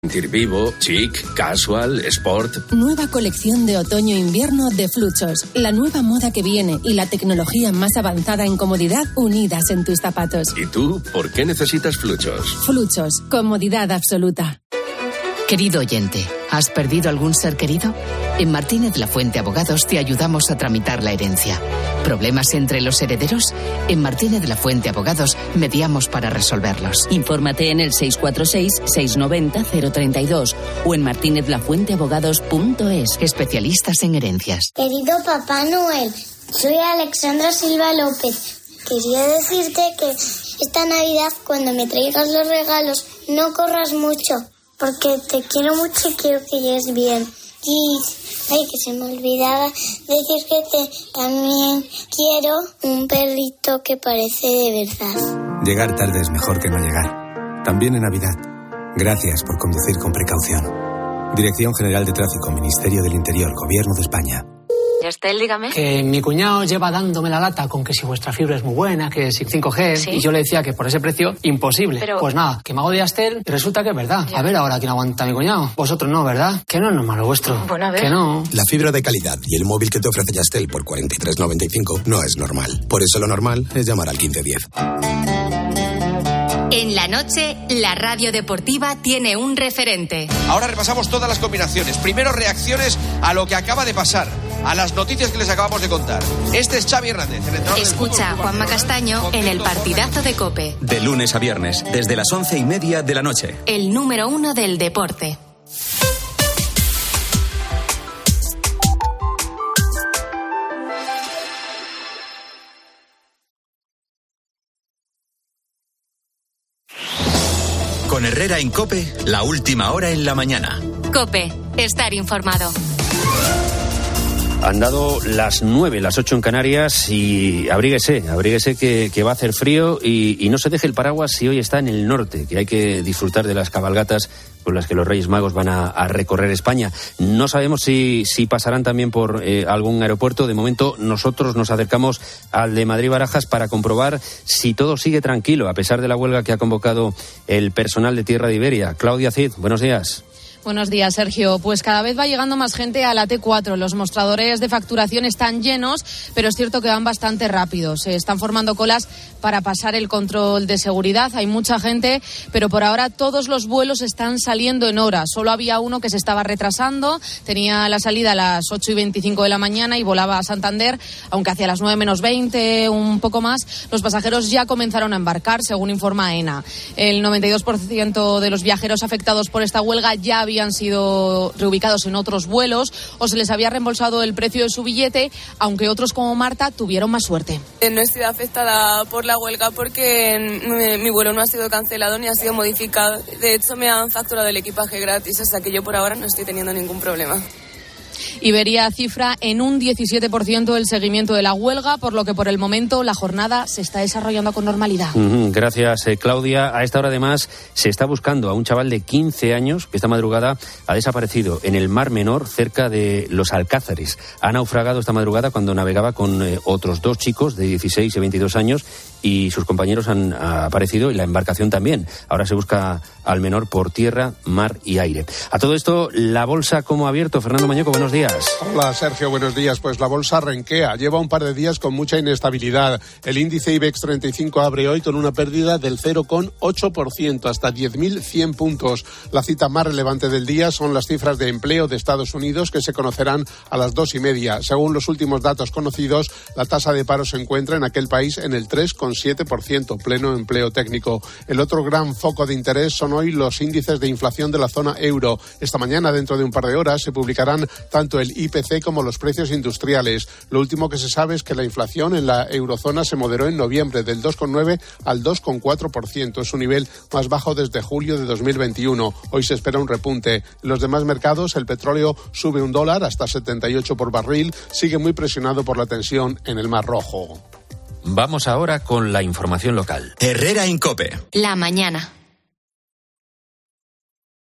Sentir vivo, chic, casual, sport. Nueva colección de otoño-invierno de Fluchos. La nueva moda que viene y la tecnología más avanzada en comodidad unidas en tus zapatos. ¿Y tú, por qué necesitas Fluchos? Fluchos, comodidad absoluta. Querido oyente, ¿has perdido algún ser querido? En Martínez Lafuente Abogados te ayudamos a tramitar la herencia. ¿Problemas entre los herederos? En Martínez Lafuente Abogados mediamos para resolverlos. Infórmate en el 646-690-032 o en martinezlafuenteabogados.es. Especialistas en herencias. Querido Papá Noel, soy Alexandra Silva López. Quería decirte que esta Navidad, cuando me traigas los regalos, no corras mucho, porque te quiero mucho y quiero que llegues bien. Y, que se me olvidaba decir que también quiero un perrito que parece de verdad. Llegar tarde es mejor que no llegar. También en Navidad. Gracias por conducir con precaución. Dirección General de Tráfico, Ministerio del Interior, Gobierno de España. Yastel, dígame. Que mi cuñado lleva dándome la lata con que si vuestra fibra es muy buena, que si 5G, ¿sí? Y yo le decía que por ese precio, imposible. Pero... Pues nada, que me hago de Yastel y resulta que es verdad. Ya. A ver ahora quién aguanta a mi cuñado. Vosotros no, ¿verdad? Que no es normal lo vuestro. Bueno, a ver. Que no. La fibra de calidad y el móvil que te ofrece Yastel por 43,95 no es normal. Por eso lo normal es llamar al 1510. En la noche, la radio deportiva tiene un referente. Ahora repasamos todas las combinaciones. Primero, reacciones a lo que acaba de pasar, a las noticias que les acabamos de contar. Este es Xavi Hernández. Escucha a Juanma Castaño en el partidazo de COPE. De lunes a viernes, desde las 11:30 de la noche. El número 1 del deporte. Con Herrera en COPE, la última hora en la mañana. COPE, estar informado. Han dado las 9, las 8 en Canarias y abríguese que va a hacer frío y no se deje el paraguas si hoy está en el norte, que hay que disfrutar de las cabalgatas con las que los Reyes Magos van a recorrer España. No sabemos si pasarán también por algún aeropuerto. De momento nosotros nos acercamos al de Madrid-Barajas para comprobar si todo sigue tranquilo, a pesar de la huelga que ha convocado el personal de Tierra de Iberia. Claudia Cid, buenos días. Buenos días, Sergio. Pues cada vez va llegando más gente a la T4. Los mostradores de facturación están llenos, pero es cierto que van bastante rápido. Se están formando colas para pasar el control de seguridad. Hay mucha gente, pero por ahora todos los vuelos están saliendo en hora. Solo había uno que se estaba retrasando. Tenía la salida a las 8:25 de la mañana y volaba a Santander, aunque hacia las 9 menos 20, un poco más. Los pasajeros ya comenzaron a embarcar, según informa AENA. El 92% de los viajeros afectados por esta huelga ya habían sido reubicados en otros vuelos o se les había reembolsado el precio de su billete, aunque otros como Marta tuvieron más suerte. No he sido afectada por la huelga porque mi vuelo no ha sido cancelado ni ha sido modificado. De hecho, me han facturado el equipaje gratis, o sea que yo por ahora no estoy teniendo ningún problema. Iberia cifra en un 17% el seguimiento de la huelga, por lo que por el momento la jornada se está desarrollando con normalidad. Gracias, Claudia. A esta hora además se está buscando a un chaval de 15 años que esta madrugada ha desaparecido en el Mar Menor cerca de Los Alcázares. Ha naufragado esta madrugada cuando navegaba con otros 2 chicos de 16 y 22 años y sus compañeros han aparecido y la embarcación también. Ahora se busca al menor por tierra, mar y aire. A todo esto, la bolsa ¿cómo ha abierto? Fernando Mañeco, buenos días. Hola, Sergio, buenos días. Pues la bolsa renquea. Lleva un par de días con mucha inestabilidad. El índice IBEX 35 abre hoy con una pérdida del 0,8%, hasta 10.100 puntos. La cita más relevante del día son las cifras de empleo de Estados Unidos, que se conocerán a las 2:30. Según los últimos datos conocidos, la tasa de paro se encuentra en aquel país en el 3,7%, pleno empleo técnico. El otro gran foco de interés son hoy los índices de inflación de la zona euro. Esta mañana, dentro de un par de horas, se publicarán tanto el IPC como los precios industriales. Lo último que se sabe es que la inflación en la eurozona se moderó en noviembre del 2,9 al 2,4%. Es su nivel más bajo desde julio de 2021. Hoy se espera un repunte. En los demás mercados, el petróleo sube $1 hasta 78 por barril. Sigue muy presionado por la tensión en el Mar Rojo. Vamos ahora con la información local. Herrera en COPE. La mañana.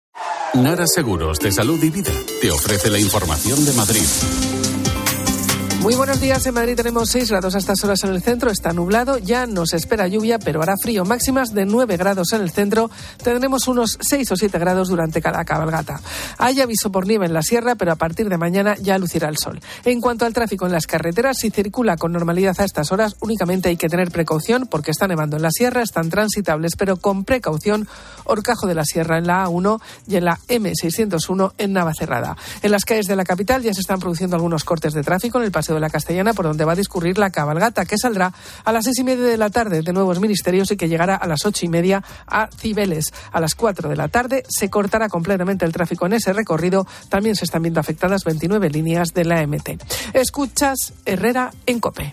Nara Seguros de Salud y Vida te ofrece la información de Madrid. Muy buenos días. En Madrid tenemos 6 grados a estas horas en el centro. Está nublado, ya nos espera lluvia, pero hará frío. Máximas de 9 grados en el centro. Tendremos unos 6 o 7 grados durante cada cabalgata. Hay aviso por nieve en la sierra, pero a partir de mañana ya lucirá el sol. En cuanto al tráfico en las carreteras, si circula con normalidad a estas horas, únicamente hay que tener precaución porque está nevando en la sierra, están transitables, pero con precaución. Horcajo de la Sierra en la A1 y en la M601 en Navacerrada. En las calles de la capital ya se están produciendo algunos cortes de tráfico en el Paseo de la Castellana, por donde va a discurrir la cabalgata, que saldrá a las 6:30 de la tarde de Nuevos Ministerios y que llegará a las 8:30 a Cibeles. A las 4 de la tarde se cortará completamente el tráfico en ese recorrido. También se están viendo afectadas 29 líneas de la MT. Escuchas Herrera en COPE.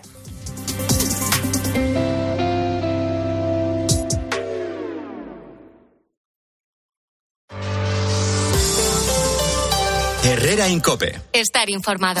Herrera en COPE. Estar informado.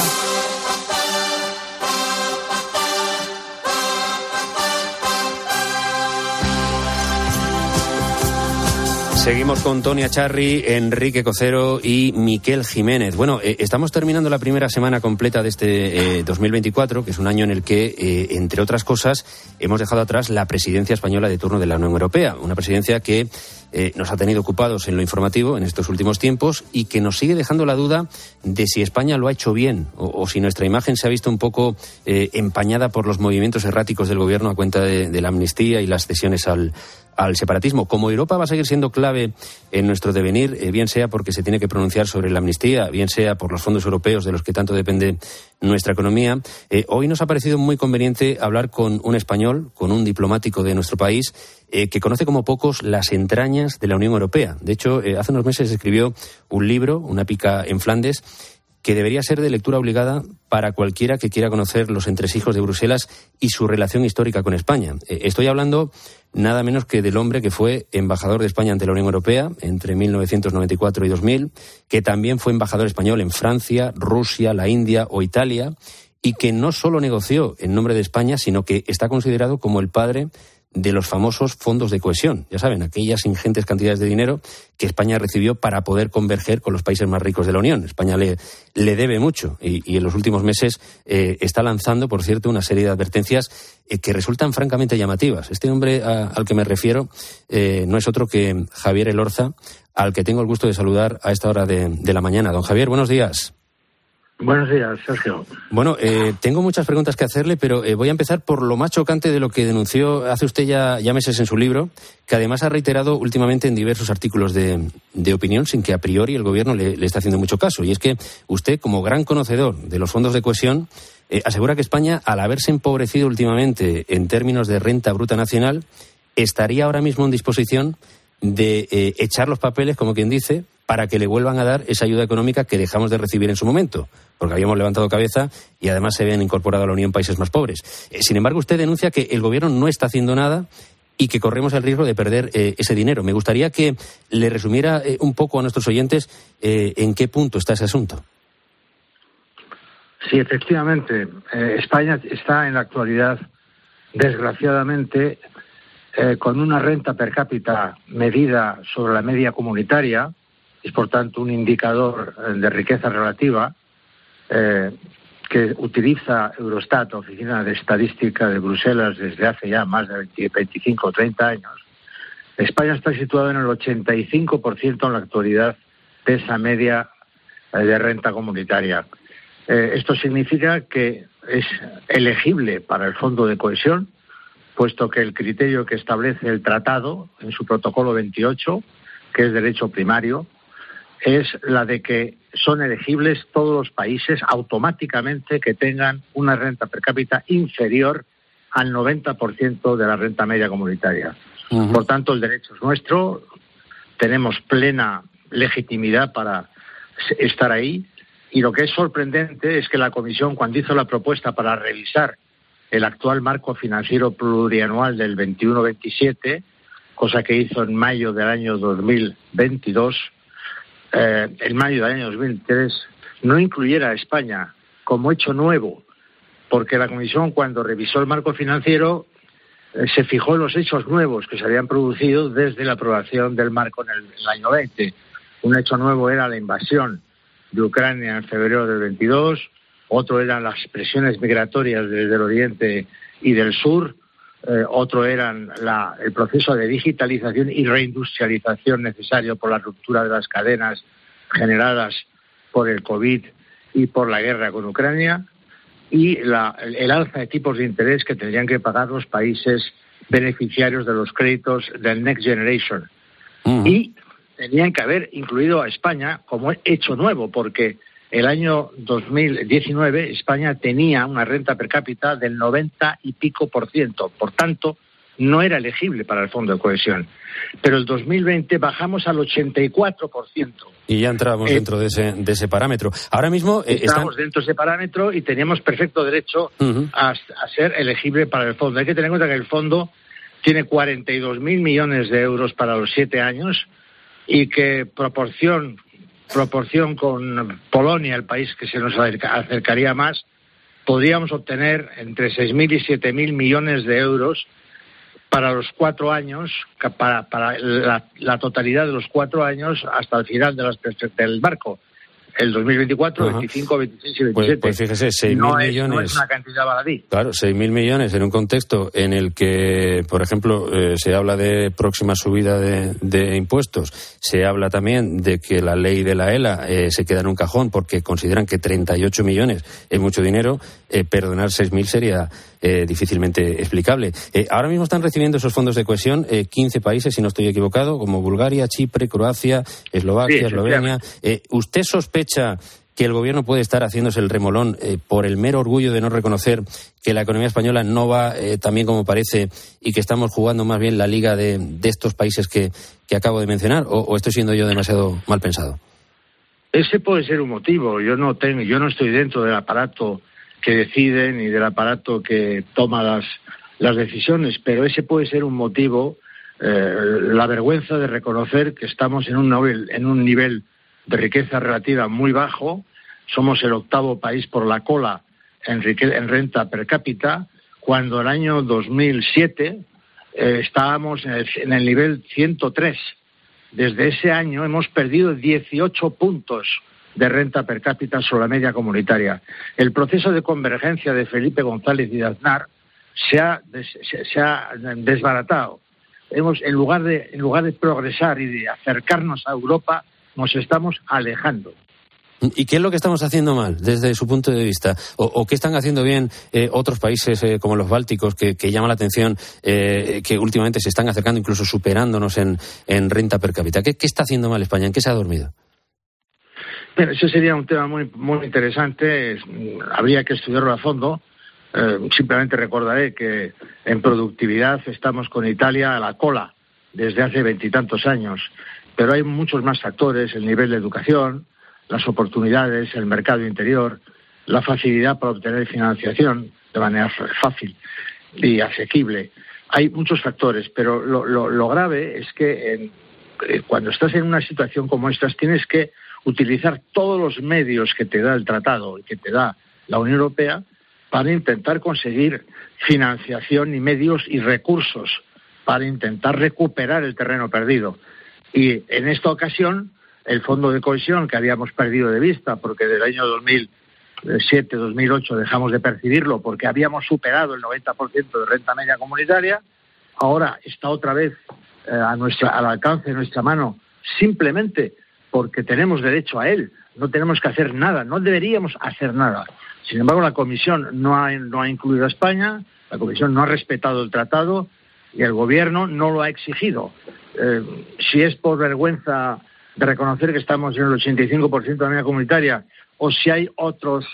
Seguimos con Tony Acharri, Enrique Cocero y Miquel Jiménez. Bueno, estamos terminando la primera semana completa de este 2024, que es un año en el que, entre otras cosas, hemos dejado atrás la presidencia española de turno de la Unión Europea. Una presidencia que nos ha tenido ocupados en lo informativo en estos últimos tiempos y que nos sigue dejando la duda de si España lo ha hecho bien o si nuestra imagen se ha visto un poco empañada por los movimientos erráticos del gobierno a cuenta de la amnistía y las cesiones al separatismo. Como Europa va a seguir siendo clave en nuestro devenir, bien sea porque se tiene que pronunciar sobre la amnistía, bien sea por los fondos europeos de los que tanto depende nuestra economía, hoy nos ha parecido muy conveniente hablar con un español, con un diplomático de nuestro país, que conoce como pocos las entrañas de la Unión Europea. De hecho, hace unos meses escribió un libro, Una pica en Flandes, que debería ser de lectura obligada para cualquiera que quiera conocer los entresijos de Bruselas y su relación histórica con España. Estoy hablando nada menos que del hombre que fue embajador de España ante la Unión Europea entre 1994 y 2000, que también fue embajador español en Francia, Rusia, la India o Italia, y que no solo negoció en nombre de España, sino que está considerado como el padre de los famosos fondos de cohesión. Ya saben, aquellas ingentes cantidades de dinero que España recibió para poder converger con los países más ricos de la Unión. España le debe mucho y en los últimos meses está lanzando, por cierto, una serie de advertencias que resultan francamente llamativas. Este hombre al que me refiero no es otro que Javier Elorza, al que tengo el gusto de saludar a esta hora de la mañana. Don Javier, buenos días. Buenos días, Sergio. Bueno, tengo muchas preguntas que hacerle, pero voy a empezar por lo más chocante de lo que denunció hace usted ya meses en su libro, que además ha reiterado últimamente en diversos artículos de opinión, sin que a priori el gobierno le esté haciendo mucho caso. Y es que usted, como gran conocedor de los fondos de cohesión, asegura que España, al haberse empobrecido últimamente en términos de renta bruta nacional, estaría ahora mismo en disposición de echar los papeles, como quien dice, para que le vuelvan a dar esa ayuda económica que dejamos de recibir en su momento, porque habíamos levantado cabeza y además se habían incorporado a la Unión países más pobres. Sin embargo, usted denuncia que el gobierno no está haciendo nada y que corremos el riesgo de perder ese dinero. Me gustaría que le resumiera un poco a nuestros oyentes en qué punto está ese asunto. Sí, efectivamente. España está en la actualidad, desgraciadamente, con una renta per cápita medida sobre la media comunitaria. Es, por tanto, un indicador de riqueza relativa que utiliza Eurostat, Oficina de Estadística de Bruselas, desde hace ya más de 25 o 30 años. España está situada en el 85% en la actualidad de esa media de renta comunitaria. Esto significa que es elegible para el Fondo de Cohesión, puesto que el criterio que establece el tratado en su protocolo 28, que es derecho primario, es la de que son elegibles todos los países automáticamente que tengan una renta per cápita inferior al 90% de la renta media comunitaria. Uh-huh. Por tanto, el derecho es nuestro, tenemos plena legitimidad para estar ahí, y lo que es sorprendente es que la Comisión, cuando hizo la propuesta para revisar el actual marco financiero plurianual del 21-27, cosa que hizo en mayo del año 2022, en mayo del año 2003, no incluyera a España como hecho nuevo, porque la Comisión, cuando revisó el marco financiero, se fijó en los hechos nuevos que se habían producido desde la aprobación del marco en el año 20. Un hecho nuevo era la invasión de Ucrania en febrero del 22, otro eran las presiones migratorias desde el oriente y del sur, otro eran el proceso de digitalización y reindustrialización necesario por la ruptura de las cadenas generadas por el COVID y por la guerra con Ucrania, y el alza de tipos de interés que tendrían que pagar los países beneficiarios de los créditos del Next Generation. Y tenían que haber incluido a España como hecho nuevo, porque el año 2019 España tenía una renta per cápita del 90 y pico %, por tanto no era elegible para el Fondo de Cohesión. Pero el 2020 bajamos al 84%. Y ya entramos dentro de ese parámetro. Ahora mismo estamos dentro de ese parámetro y teníamos perfecto derecho a ser elegible para el fondo. Hay que tener en cuenta que el fondo tiene 42.000 millones de euros para los 7 años y que proporción con Polonia, el país que se nos acercaría más, podríamos obtener entre 6.000 y 7.000 millones de euros para los 4 años, para la totalidad de los 4 años hasta el final del marco, el 2024, 25, 26 y 27. Pues fíjese, 6.000 millones. No es una cantidad baladí. Claro, 6.000 millones en un contexto en el que, por ejemplo, se habla de próxima subida de impuestos. Se habla también de que la ley de la ELA se queda en un cajón porque consideran que 38 millones es mucho dinero. Perdonar 6.000 sería difícilmente explicable. Ahora mismo están recibiendo esos fondos de cohesión 15 países, si no estoy equivocado, como Bulgaria, Chipre, Croacia, Eslovaquia, Eslovenia. ¿Usted sospecha que el gobierno puede estar haciéndose el remolón por el mero orgullo de no reconocer que la economía española no va tan bien como parece y que estamos jugando más bien la liga de estos países que acabo de mencionar? ¿O estoy siendo yo demasiado mal pensado? Ese puede ser un motivo. Yo no estoy dentro del aparato que decide ni del aparato que toma las decisiones, pero ese puede ser un motivo, la vergüenza de reconocer que estamos en un nivel de riqueza relativa muy bajo. Somos el 8º país por la cola en renta per cápita, cuando el año 2007 estábamos en el nivel 103. Desde ese año hemos perdido 18 puntos de renta per cápita sobre la media comunitaria. El proceso de convergencia de Felipe González y de Aznar se ha desbaratado. En lugar de progresar y de acercarnos a Europa, nos estamos alejando. ¿Y qué es lo que estamos haciendo mal desde su punto de vista? ¿O qué están haciendo bien otros países como los bálticos que llama la atención que últimamente se están acercando, incluso superándonos en renta per cápita? ¿Qué está haciendo mal España? ¿En qué se ha dormido? Bueno, ese sería un tema muy, muy interesante. Habría que estudiarlo a fondo. Simplemente recordaré que en productividad estamos con Italia a la cola desde hace 20 y tantos años. Pero hay muchos más factores: el nivel de educación, las oportunidades, el mercado interior, la facilidad para obtener financiación de manera fácil y asequible. Hay muchos factores, pero lo grave es que cuando estás en una situación como esta tienes que utilizar todos los medios que te da el tratado y que te da la Unión Europea para intentar conseguir financiación y medios y recursos para intentar recuperar el terreno perdido. Y en esta ocasión, el Fondo de Cohesión, que habíamos perdido de vista porque del año 2007-2008 dejamos de percibirlo porque habíamos superado el 90% de renta media comunitaria, ahora está otra vez al alcance de nuestra mano, simplemente porque tenemos derecho a él. No tenemos que hacer nada, no deberíamos hacer nada. Sin embargo, la Comisión no ha incluido a España, la Comisión no ha respetado el tratado y el Gobierno no lo ha exigido. Si es por vergüenza de reconocer que estamos en el 85% de la media comunitaria, o si hay otras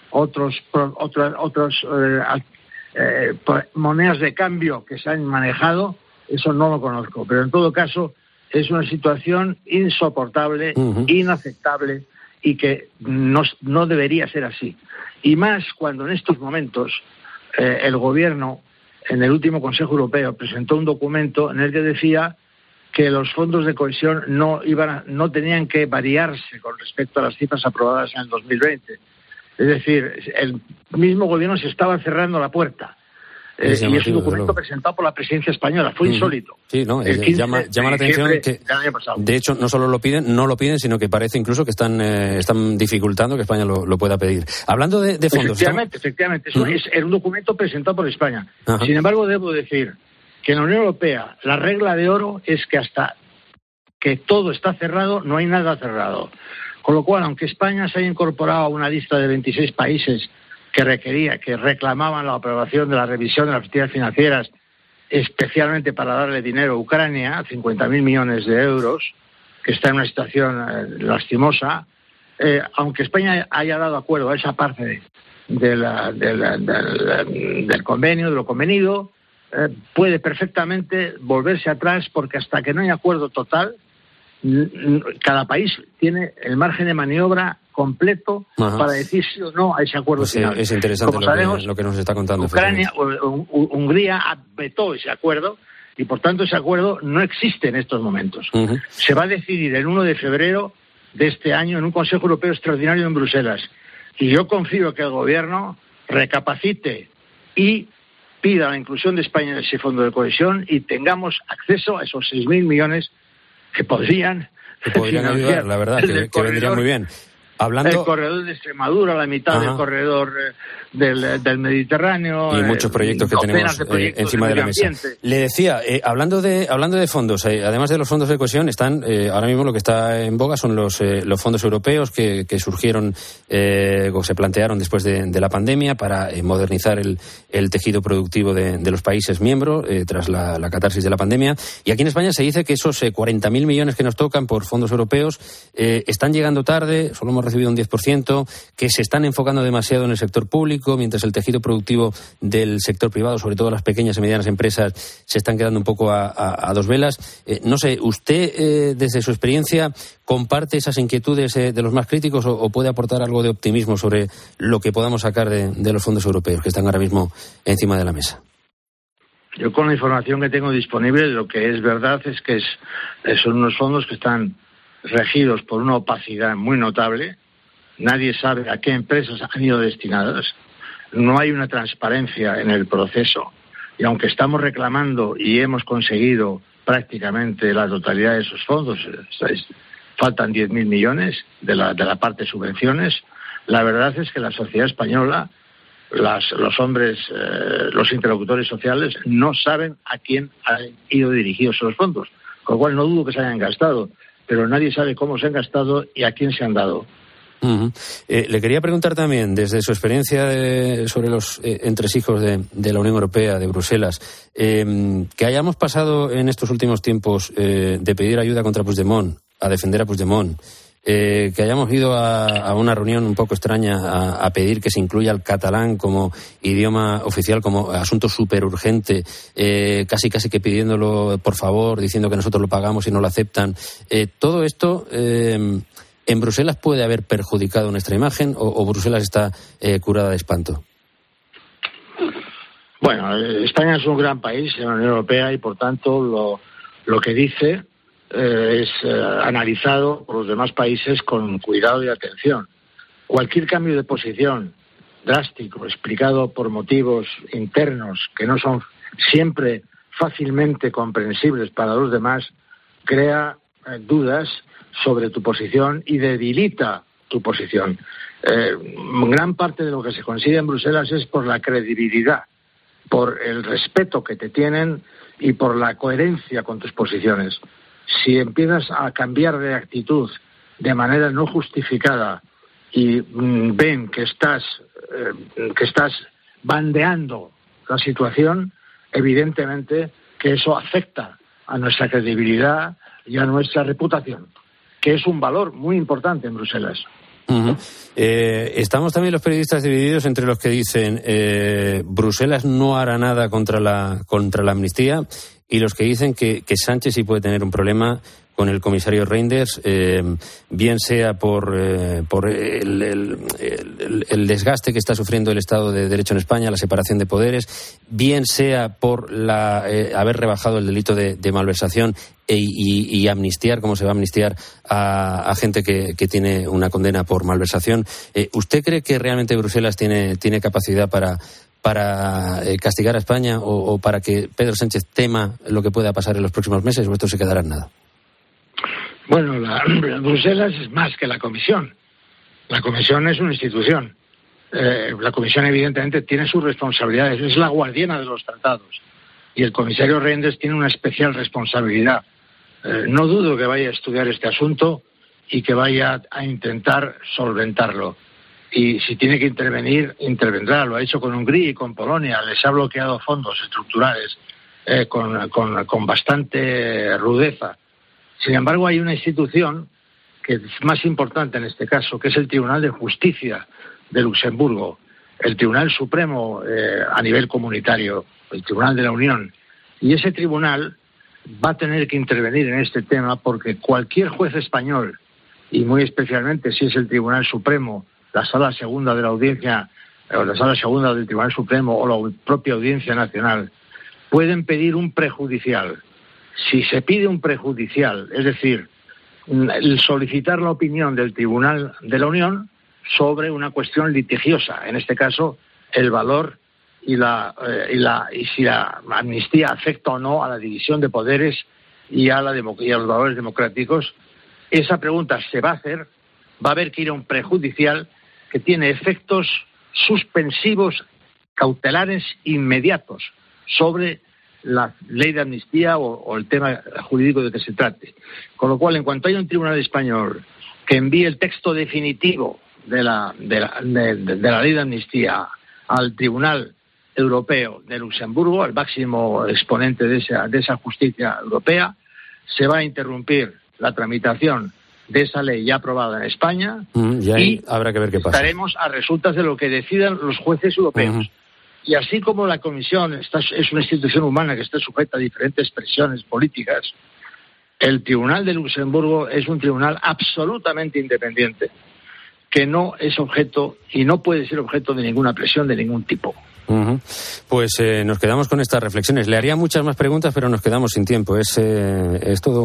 monedas de cambio que se han manejado, eso no lo conozco. Pero en todo caso es una situación insoportable, inaceptable y que no debería ser así. Y más cuando en estos momentos el Gobierno, en el último Consejo Europeo, presentó un documento en el que decía que los fondos de cohesión no tenían que variarse con respecto a las cifras aprobadas en el 2020. Es decir, el mismo Gobierno se estaba cerrando la puerta. y es un documento presentado por la presidencia española. Fue insólito. Sí, no, llama la atención que, de hecho, no solo no lo piden, sino que parece incluso que están dificultando que España lo pueda pedir. Hablando de fondos... Efectivamente. Es un documento presentado por España. Ajá. Sin embargo, debo decir que en la Unión Europea la regla de oro es que hasta que todo está cerrado, no hay nada cerrado. Con lo cual, aunque España se haya incorporado a una lista de 26 países que reclamaban la aprobación de la revisión de las actividades financieras, especialmente para darle dinero a Ucrania, 50.000 millones de euros, que está en una situación lastimosa, aunque España haya dado acuerdo a esa parte del convenio, de lo convenido, puede perfectamente volverse atrás, porque hasta que no haya acuerdo total, cada país tiene el margen de maniobra completo para decir sí o no a ese acuerdo final. Es interesante lo que nos está contando. Hungría vetó ese acuerdo y, por tanto, ese acuerdo no existe en estos momentos. Se va a decidir el 1 de febrero de este año en un Consejo Europeo extraordinario en Bruselas. Y yo confío que el Gobierno recapacite y pida la inclusión de España en ese fondo de cohesión y tengamos acceso a esos 6.000 millones que podrían ayudar, la verdad, que vendría muy bien. El corredor de Extremadura, la mitad del corredor del Mediterráneo. Y muchos proyectos que tenemos encima de la mesa. Le decía, hablando de fondos, además de los fondos de cohesión, están ahora mismo lo que está en boga son los fondos europeos que surgieron o se plantearon después de la pandemia para modernizar el tejido productivo de los países miembros tras la catarsis de la pandemia. Y aquí en España se dice que esos 40.000 millones que nos tocan por fondos europeos están llegando tarde, solo hemos recibido un 10%, que se están enfocando demasiado en el sector público, mientras el tejido productivo del sector privado, sobre todo las pequeñas y medianas empresas, se están quedando un poco a dos velas. No sé, ¿usted desde su experiencia comparte esas inquietudes de los más críticos o puede aportar algo de optimismo sobre lo que podamos sacar de los fondos europeos que están ahora mismo encima de la mesa? Yo, con la información que tengo disponible, lo que es verdad es que son unos fondos que están regidos por una opacidad muy notable. Nadie sabe a qué empresas han ido destinadas. No hay una transparencia en el proceso. Y aunque estamos reclamando y hemos conseguido prácticamente la totalidad de esos fondos, faltan 10.000 millones de la parte de subvenciones, la verdad es que la sociedad española, los hombres, los interlocutores sociales, no saben a quién han ido dirigidos esos fondos. Con lo cual no dudo que se hayan gastado, pero nadie sabe cómo se han gastado y a quién se han dado. Le quería preguntar también, desde su experiencia sobre los entresijos de la Unión Europea, de Bruselas, que hayamos pasado en estos últimos tiempos de pedir ayuda contra Puigdemont a defender a Puigdemont, que hayamos ido a una reunión un poco extraña a pedir que se incluya el catalán como idioma oficial, como asunto súper urgente, casi que pidiéndolo por favor, diciendo que nosotros lo pagamos y no lo aceptan. Todo esto en Bruselas puede haber perjudicado nuestra imagen o Bruselas está curada de espanto. Bueno, España es un gran país en la Unión Europea y, por tanto, lo que dice es analizado por los demás países con cuidado y atención. Cualquier cambio de posición drástico, explicado por motivos internos que no son siempre fácilmente comprensibles para los demás, crea dudas sobre tu posición y debilita tu posición. Gran parte de lo que se consigue en Bruselas es por la credibilidad, por el respeto que te tienen y por la coherencia con tus posiciones. Si empiezas a cambiar de actitud de manera no justificada y ven que estás bandeando la situación, evidentemente que eso afecta a nuestra credibilidad y a nuestra reputación, que es un valor muy importante en Bruselas. Estamos también los periodistas divididos entre los que dicen Bruselas no hará nada contra la amnistía y los que dicen que Sánchez sí puede tener un problema con el comisario Reinders, bien sea por el desgaste que está sufriendo el Estado de Derecho en España, la separación de poderes, bien sea por haber rebajado el delito de malversación y amnistiar, como se va a amnistiar a gente que tiene una condena por malversación. ¿Usted cree que realmente Bruselas tiene capacidad para para castigar a España o para que Pedro Sánchez tema lo que pueda pasar en los próximos meses, o esto se quedará en nada? Bueno, Bruselas es más que la Comisión. La Comisión es una institución. La Comisión evidentemente tiene sus responsabilidades, es la guardiana de los tratados. Y el comisario Reynders tiene una especial responsabilidad. No dudo que vaya a estudiar este asunto y que vaya a intentar solventarlo. Y si tiene que intervenir, intervendrá. Lo ha hecho con Hungría y con Polonia. Les ha bloqueado fondos estructurales con bastante rudeza. Sin embargo, hay una institución que es más importante en este caso, que es el Tribunal de Justicia de Luxemburgo, el Tribunal Supremo a nivel comunitario, el Tribunal de la Unión. Y ese tribunal va a tener que intervenir en este tema porque cualquier juez español, y muy especialmente si es el Tribunal Supremo, la Sala Segunda de la Audiencia, o la Sala Segunda del Tribunal Supremo o la propia Audiencia Nacional, pueden pedir un prejudicial. Si se pide un prejudicial, es decir, el solicitar la opinión del Tribunal de la Unión sobre una cuestión litigiosa, en este caso el valor y si la amnistía afecta o no a la división de poderes y a los valores democráticos, esa pregunta se va a hacer, va a haber que ir a un prejudicial que tiene efectos suspensivos cautelares inmediatos sobre la ley de amnistía o el tema jurídico de que se trate. Con lo cual, en cuanto haya un tribunal español que envíe el texto definitivo de la ley de amnistía al Tribunal Europeo de Luxemburgo, al máximo exponente de esa justicia europea, se va a interrumpir la tramitación de esa ley ya aprobada en España y habrá que ver qué pasa. Estaremos a resultas de lo que decidan los jueces europeos. Y así como la Comisión es una institución humana que está sujeta a diferentes presiones políticas, el Tribunal de Luxemburgo es un tribunal absolutamente independiente, que no es objeto y no puede ser objeto de ninguna presión de ningún tipo. Pues nos quedamos con estas reflexiones. Le haría muchas más preguntas, pero nos quedamos sin tiempo. Es todo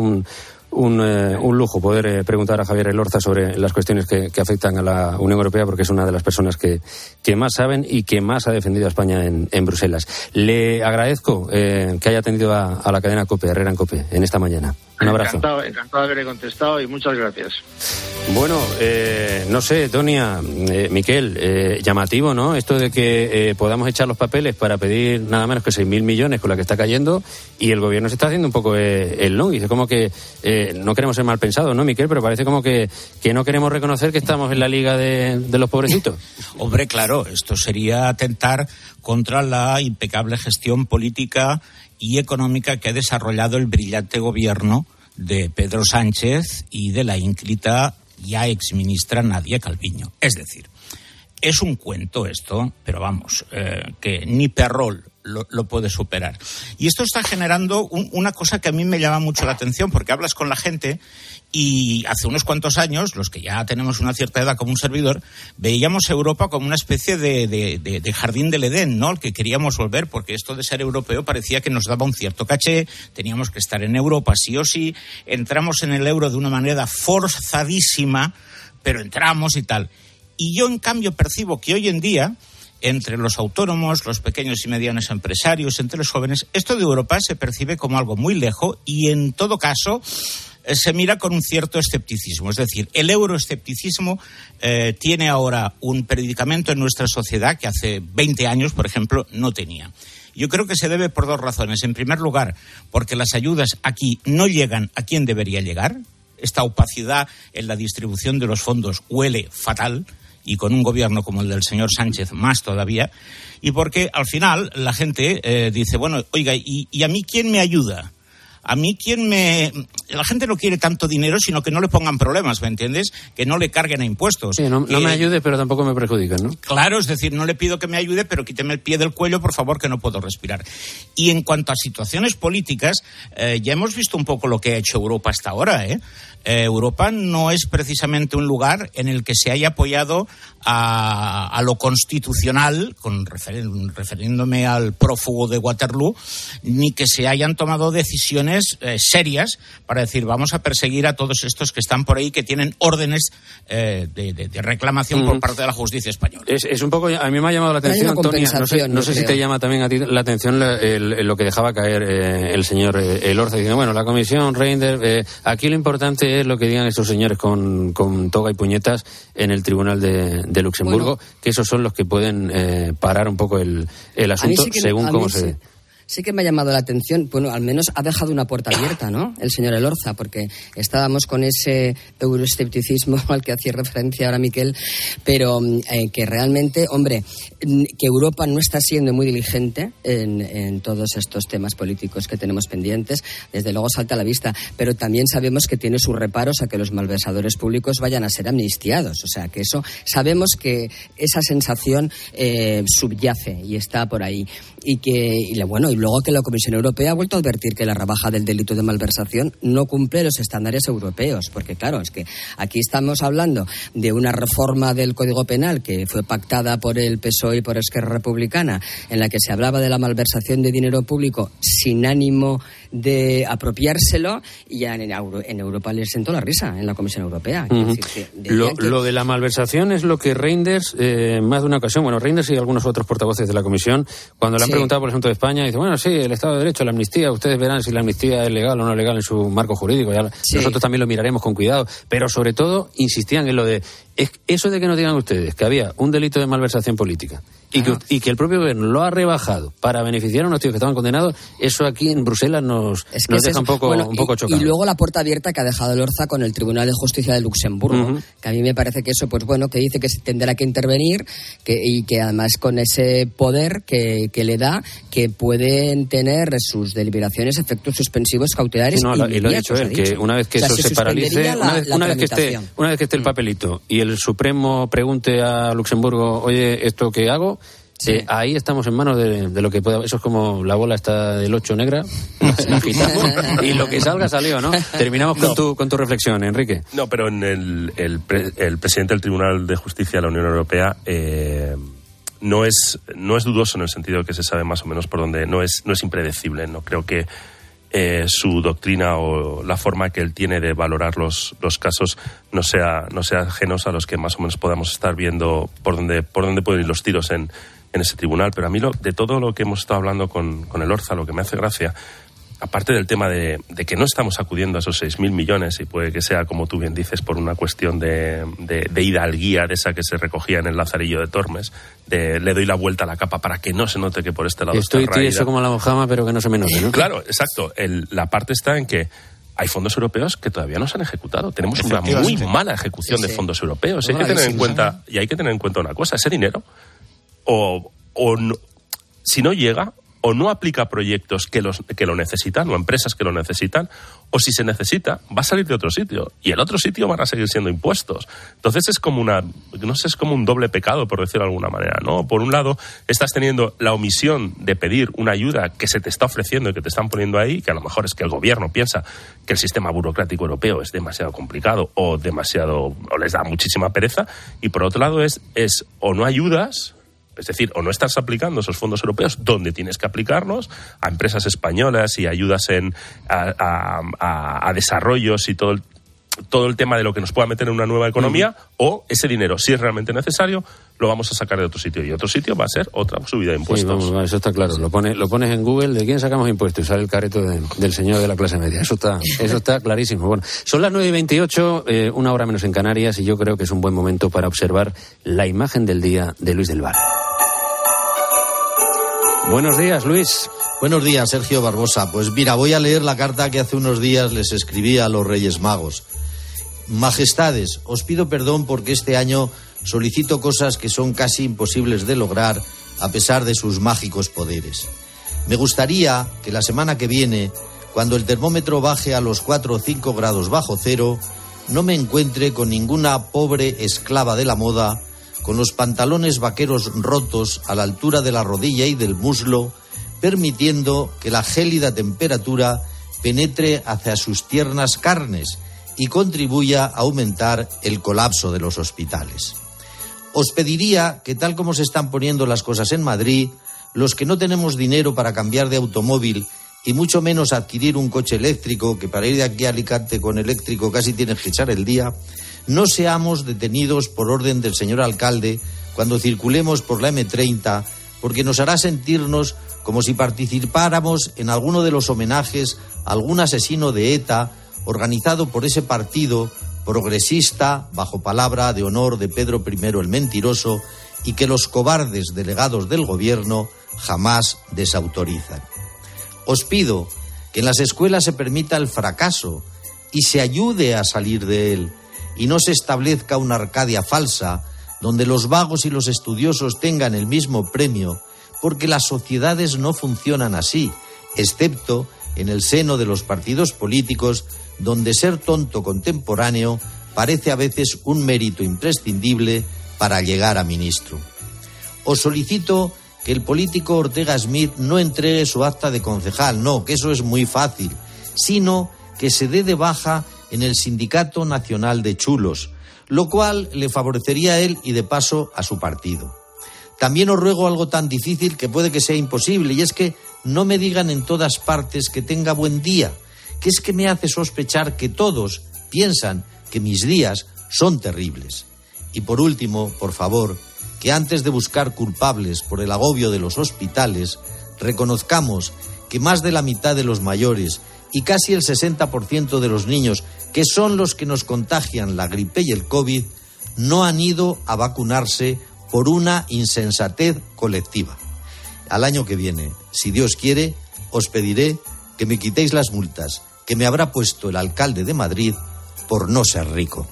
un lujo poder preguntar a Javier Elorza sobre las cuestiones que afectan a la Unión Europea, porque es una de las personas que más saben y que más ha defendido a España en Bruselas. Le agradezco que haya atendido a la cadena COPE, Herrera en COPE, en esta mañana. Un abrazo. Encantado de haberle contestado y muchas gracias. Bueno, no sé, Tonia, Miquel, llamativo, ¿no? Esto de que podamos echar los papeles para pedir nada menos que 6.000 millones con la que está cayendo, y el gobierno se está haciendo un poco el no. Dice como que no queremos ser mal pensados, ¿no, Miquel? Pero parece como que no queremos reconocer que estamos en la liga de los pobrecitos. Hombre, claro, esto sería atentar contra la impecable gestión política y económica que ha desarrollado el brillante gobierno de Pedro Sánchez y de la ínclita ya exministra Nadia Calviño. Es decir, es un cuento esto, pero vamos, que ni Perrol lo puede superar. Y esto está generando una cosa que a mí me llama mucho la atención, porque hablas con la gente y hace unos cuantos años, los que ya tenemos una cierta edad como un servidor, veíamos Europa como una especie de jardín del Edén, ¿no? Al que queríamos volver, porque esto de ser europeo parecía que nos daba un cierto caché, teníamos que estar en Europa sí o sí, entramos en el euro de una manera forzadísima, pero entramos y tal. Y yo, en cambio, percibo que hoy en día, entre los autónomos, los pequeños y medianos empresarios, entre los jóvenes, esto de Europa se percibe como algo muy lejos y, en todo caso, se mira con un cierto escepticismo. Es decir, el euroescepticismo tiene ahora un predicamento en nuestra sociedad que hace 20 años, por ejemplo, no tenía. Yo creo que se debe por dos razones. En primer lugar, porque las ayudas aquí no llegan a quien debería llegar. Esta opacidad en la distribución de los fondos huele fatal, y con un gobierno como el del señor Sánchez más todavía, y porque al final la gente dice, bueno, oiga, ¿y a mí quién me ayuda? A mí la gente no quiere tanto dinero, sino que no le pongan problemas, ¿me entiendes? Que no le carguen a impuestos. Sí, no me ayude, pero tampoco me perjudican, ¿no? Claro, es decir, no le pido que me ayude, pero quíteme el pie del cuello, por favor, que no puedo respirar. Y en cuanto a situaciones políticas, ya hemos visto un poco lo que ha hecho Europa hasta ahora, Europa no es precisamente un lugar en el que se haya apoyado a lo constitucional, refiriéndome al prófugo de Waterloo, ni que se hayan tomado decisiones razones serias para decir vamos a perseguir a todos estos que están por ahí, que tienen órdenes de reclamación por parte de la justicia española. Es un poco, a mí me ha llamado la atención, Antonia, no sé si te llama también a ti la atención lo que dejaba caer el señor Elorza, diciendo, bueno, la comisión Reinders, aquí lo importante es lo que digan estos señores con toga y puñetas en el tribunal de Luxemburgo, que esos son los que pueden parar un poco el asunto según cómo se ve. Sí que me ha llamado la atención, bueno, al menos ha dejado una puerta abierta, ¿no?, el señor Elorza, porque estábamos con ese euroescepticismo al que hacía referencia ahora Miquel, pero que realmente, hombre, que Europa no está siendo muy diligente en todos estos temas políticos que tenemos pendientes, desde luego salta a la vista, pero también sabemos que tiene sus reparos a que los malversadores públicos vayan a ser amnistiados, o sea, que eso, sabemos que esa sensación subyace y está por ahí, y luego que la Comisión Europea ha vuelto a advertir que la rebaja del delito de malversación no cumple los estándares europeos, porque claro, es que aquí estamos hablando de una reforma del Código Penal que fue pactada por el PSOE y por Esquerra Republicana, en la que se hablaba de la malversación de dinero público sin ánimo de apropiárselo, y ya en Europa les sentó la risa en la Comisión Europea. Lo de la malversación es lo que Reinders, más de una ocasión, bueno, Reinders y algunos otros portavoces de la Comisión, cuando le han preguntado por el asunto de España, dice, bueno, sí, el Estado de Derecho, la amnistía, ustedes verán si la amnistía es legal o no legal en su marco jurídico, nosotros también lo miraremos con cuidado, pero sobre todo insistían en lo de, eso de que nos digan ustedes que había un delito de malversación política y que el propio gobierno lo ha rebajado para beneficiar a unos tíos que estaban condenados, eso aquí en Bruselas nos deja un poco chocados. Y luego la puerta abierta que ha dejado Elorza con el Tribunal de Justicia de Luxemburgo, que a mí me parece que eso, pues bueno, que dice que se tendrá que intervenir y que además con ese poder que le da, que pueden tener sus deliberaciones efectos suspensivos cautelares. Y lo ha dicho él, que una vez que eso se paralice, una vez que esté el papelito y el Supremo pregunte a Luxemburgo, oye, ¿esto qué hago? Ahí estamos en manos de lo que pueda. Eso es como la bola está del 8 negra, la agitamos y lo que salga salió, ¿no? Terminamos con tu reflexión, Enrique. No, pero en el presidente del Tribunal de Justicia de la Unión Europea no es dudoso en el sentido que se sabe más o menos por dónde, no es impredecible. No creo que su doctrina o la forma que él tiene de valorar los casos no sea ajenos a los que más o menos podamos estar viendo por dónde pueden ir los tiros en ese tribunal. Pero a mí de todo lo que hemos estado hablando con Elorza, lo que me hace gracia, aparte del tema de que no estamos acudiendo a esos 6.000 millones, y puede que sea, como tú bien dices, por una cuestión de hidalguía, de esa que se recogía en el Lazarillo de Tormes, le doy la vuelta a la capa para que no se note que por este lado estoy tieso como la mojama, pero que no se me note, ¿no? Claro, exacto. La parte está en que hay fondos europeos que todavía no se han ejecutado. Tenemos una muy mala ejecución de fondos europeos. Hay que tener en cuenta una cosa, ese dinero o no, si no llega, o no aplica a proyectos que lo necesitan, o a empresas que lo necesitan, o si se necesita, va a salir de otro sitio, y el otro sitio van a seguir siendo impuestos. Entonces es como es como un doble pecado, por decirlo de alguna manera, ¿no? Por un lado, estás teniendo la omisión de pedir una ayuda que se te está ofreciendo y que te están poniendo ahí, que a lo mejor es que el gobierno piensa que el sistema burocrático europeo es demasiado complicado o les da muchísima pereza, y por otro lado es o no ayudas, es decir, o no estás aplicando esos fondos europeos donde tienes que aplicarlos a empresas españolas y ayudas a desarrollos y todo el tema de lo que nos pueda meter en una nueva economía, o ese dinero, si es realmente necesario, lo vamos a sacar de otro sitio, y otro sitio va a ser otra subida de impuestos. Sí, eso está claro. Lo pones en Google, ¿de quién sacamos impuestos? Y sale el careto del señor de la clase media. Eso está clarísimo. Bueno, son las 9:28, una hora menos en Canarias, y yo creo que es un buen momento para observar la imagen del día de Luis del Val. Buenos días, Luis. Buenos días, Sergio Barbosa. Pues mira, voy a leer la carta que hace unos días les escribí a los Reyes Magos. Majestades, os pido perdón porque este año solicito cosas que son casi imposibles de lograr a pesar de sus mágicos poderes. Me gustaría que la semana que viene, cuando el termómetro baje a los 4 o 5 grados bajo cero, no me encuentre con ninguna pobre esclava de la moda con los pantalones vaqueros rotos a la altura de la rodilla y del muslo, permitiendo que la gélida temperatura penetre hacia sus tiernas carnes y contribuya a aumentar el colapso de los hospitales. Os pediría que, tal como se están poniendo las cosas en Madrid, los que no tenemos dinero para cambiar de automóvil y mucho menos adquirir un coche eléctrico, que para ir de aquí a Alicante con eléctrico casi tienes que echar el día, no seamos detenidos por orden del señor alcalde cuando circulemos por la M30, porque nos hará sentirnos como si participáramos en alguno de los homenajes a algún asesino de ETA organizado por ese partido progresista, bajo palabra de honor de Pedro I el Mentiroso, y que los cobardes delegados del gobierno jamás desautorizan. Os pido que en las escuelas se permita el fracaso y se ayude a salir de él, y no se establezca una Arcadia falsa donde los vagos y los estudiosos tengan el mismo premio, porque las sociedades no funcionan así, excepto en el seno de los partidos políticos, donde ser tonto contemporáneo parece a veces un mérito imprescindible para llegar a ministro. Os solicito que el político Ortega Smith no entregue su acta de concejal, no, que eso es muy fácil, sino que se dé de baja en el Sindicato Nacional de Chulos, lo cual le favorecería a él y de paso a su partido. También os ruego algo tan difícil que puede que sea imposible, y es que no me digan en todas partes que tenga buen día, que es que me hace sospechar que todos piensan que mis días son terribles. Y por último, por favor, que antes de buscar culpables por el agobio de los hospitales, reconozcamos que más de la mitad de los mayores y casi el 60% de los niños, que son los que nos contagian la gripe y el COVID, no han ido a vacunarse por una insensatez colectiva. Al año que viene, si Dios quiere, os pediré que me quitéis las multas que me habrá puesto el alcalde de Madrid por no ser rico.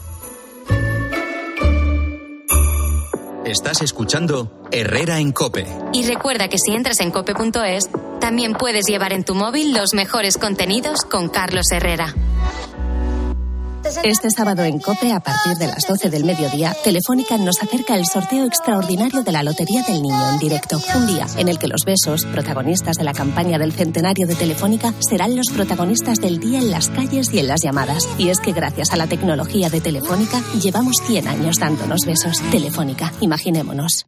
Estás escuchando Herrera en COPE. Y recuerda que si entras en cope.es, también puedes llevar en tu móvil los mejores contenidos con Carlos Herrera. Este sábado en COPE, a partir de las 12 del mediodía, Telefónica nos acerca el sorteo extraordinario de la Lotería del Niño en directo. Un día en el que los besos, protagonistas de la campaña del centenario de Telefónica, serán los protagonistas del día en las calles y en las llamadas. Y es que gracias a la tecnología de Telefónica, llevamos 100 años dándonos besos. Telefónica, imaginémonos.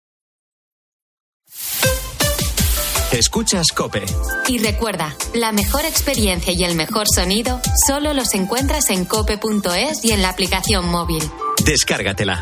Escuchas COPE. Y recuerda, la mejor experiencia y el mejor sonido solo los encuentras en cope.es y en la aplicación móvil. Descárgatela.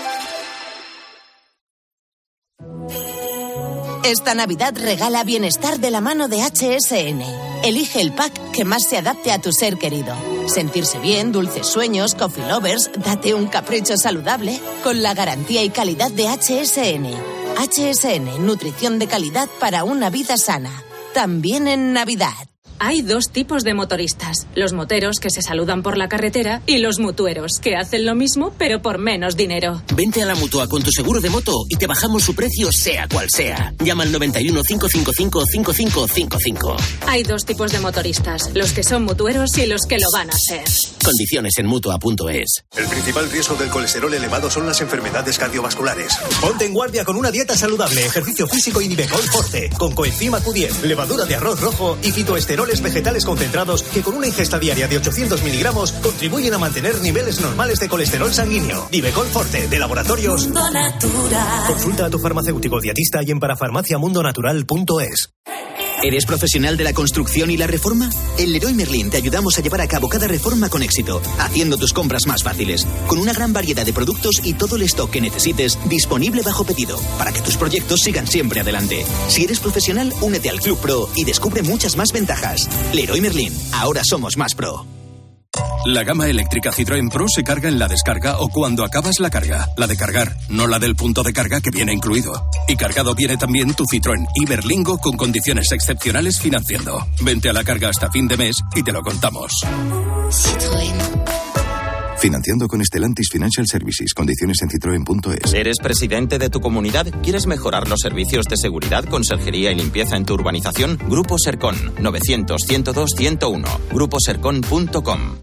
Esta Navidad regala bienestar de la mano de HSN. Elige el pack que más se adapte a tu ser querido. Sentirse bien, dulces sueños, coffee lovers, date un capricho saludable con la garantía y calidad de HSN. HSN, nutrición de calidad para una vida sana. También en Navidad. Hay dos tipos de motoristas. Los moteros que se saludan por la carretera y los mutueros que hacen lo mismo pero por menos dinero. Vente a la Mutua con tu seguro de moto y te bajamos su precio sea cual sea. Llama al 91 555 5555. Hay dos tipos de motoristas. Los que son mutueros y los que lo van a ser. Condiciones en Mutua.es. El principal riesgo del colesterol elevado son las enfermedades cardiovasculares. Ponte en guardia con una dieta saludable, ejercicio físico y Nivecol Forte, con coenzima Q10, levadura de arroz rojo y fitoesteroles vegetales concentrados que con una ingesta diaria de 800 miligramos contribuyen a mantener niveles normales de colesterol sanguíneo. Nivecol Forte, de Laboratorios Mundo Natural. Consulta a tu farmacéutico dietista y en parafarmaciamundonatural.es. ¿Eres profesional de la construcción y la reforma? En Leroy Merlin te ayudamos a llevar a cabo cada reforma con éxito, haciendo tus compras más fáciles, con una gran variedad de productos y todo el stock que necesites disponible bajo pedido, para que tus proyectos sigan siempre adelante. Si eres profesional, únete al Club Pro y descubre muchas más ventajas. Leroy Merlin, ahora somos más pro. La gama eléctrica Citroën Pro se carga en la descarga o cuando acabas la carga. La de cargar, no la del punto de carga que viene incluido. Y cargado viene también tu Citroën Iberlingo con condiciones excepcionales financiando. Vente a la carga hasta fin de mes y te lo contamos. Citroën. Financiando con Stellantis Financial Services. Condiciones en citroen.es. ¿Eres presidente de tu comunidad? ¿Quieres mejorar los servicios de seguridad, conserjería y limpieza en tu urbanización? Grupo Sercon. 900-102-101. Gruposercon.com.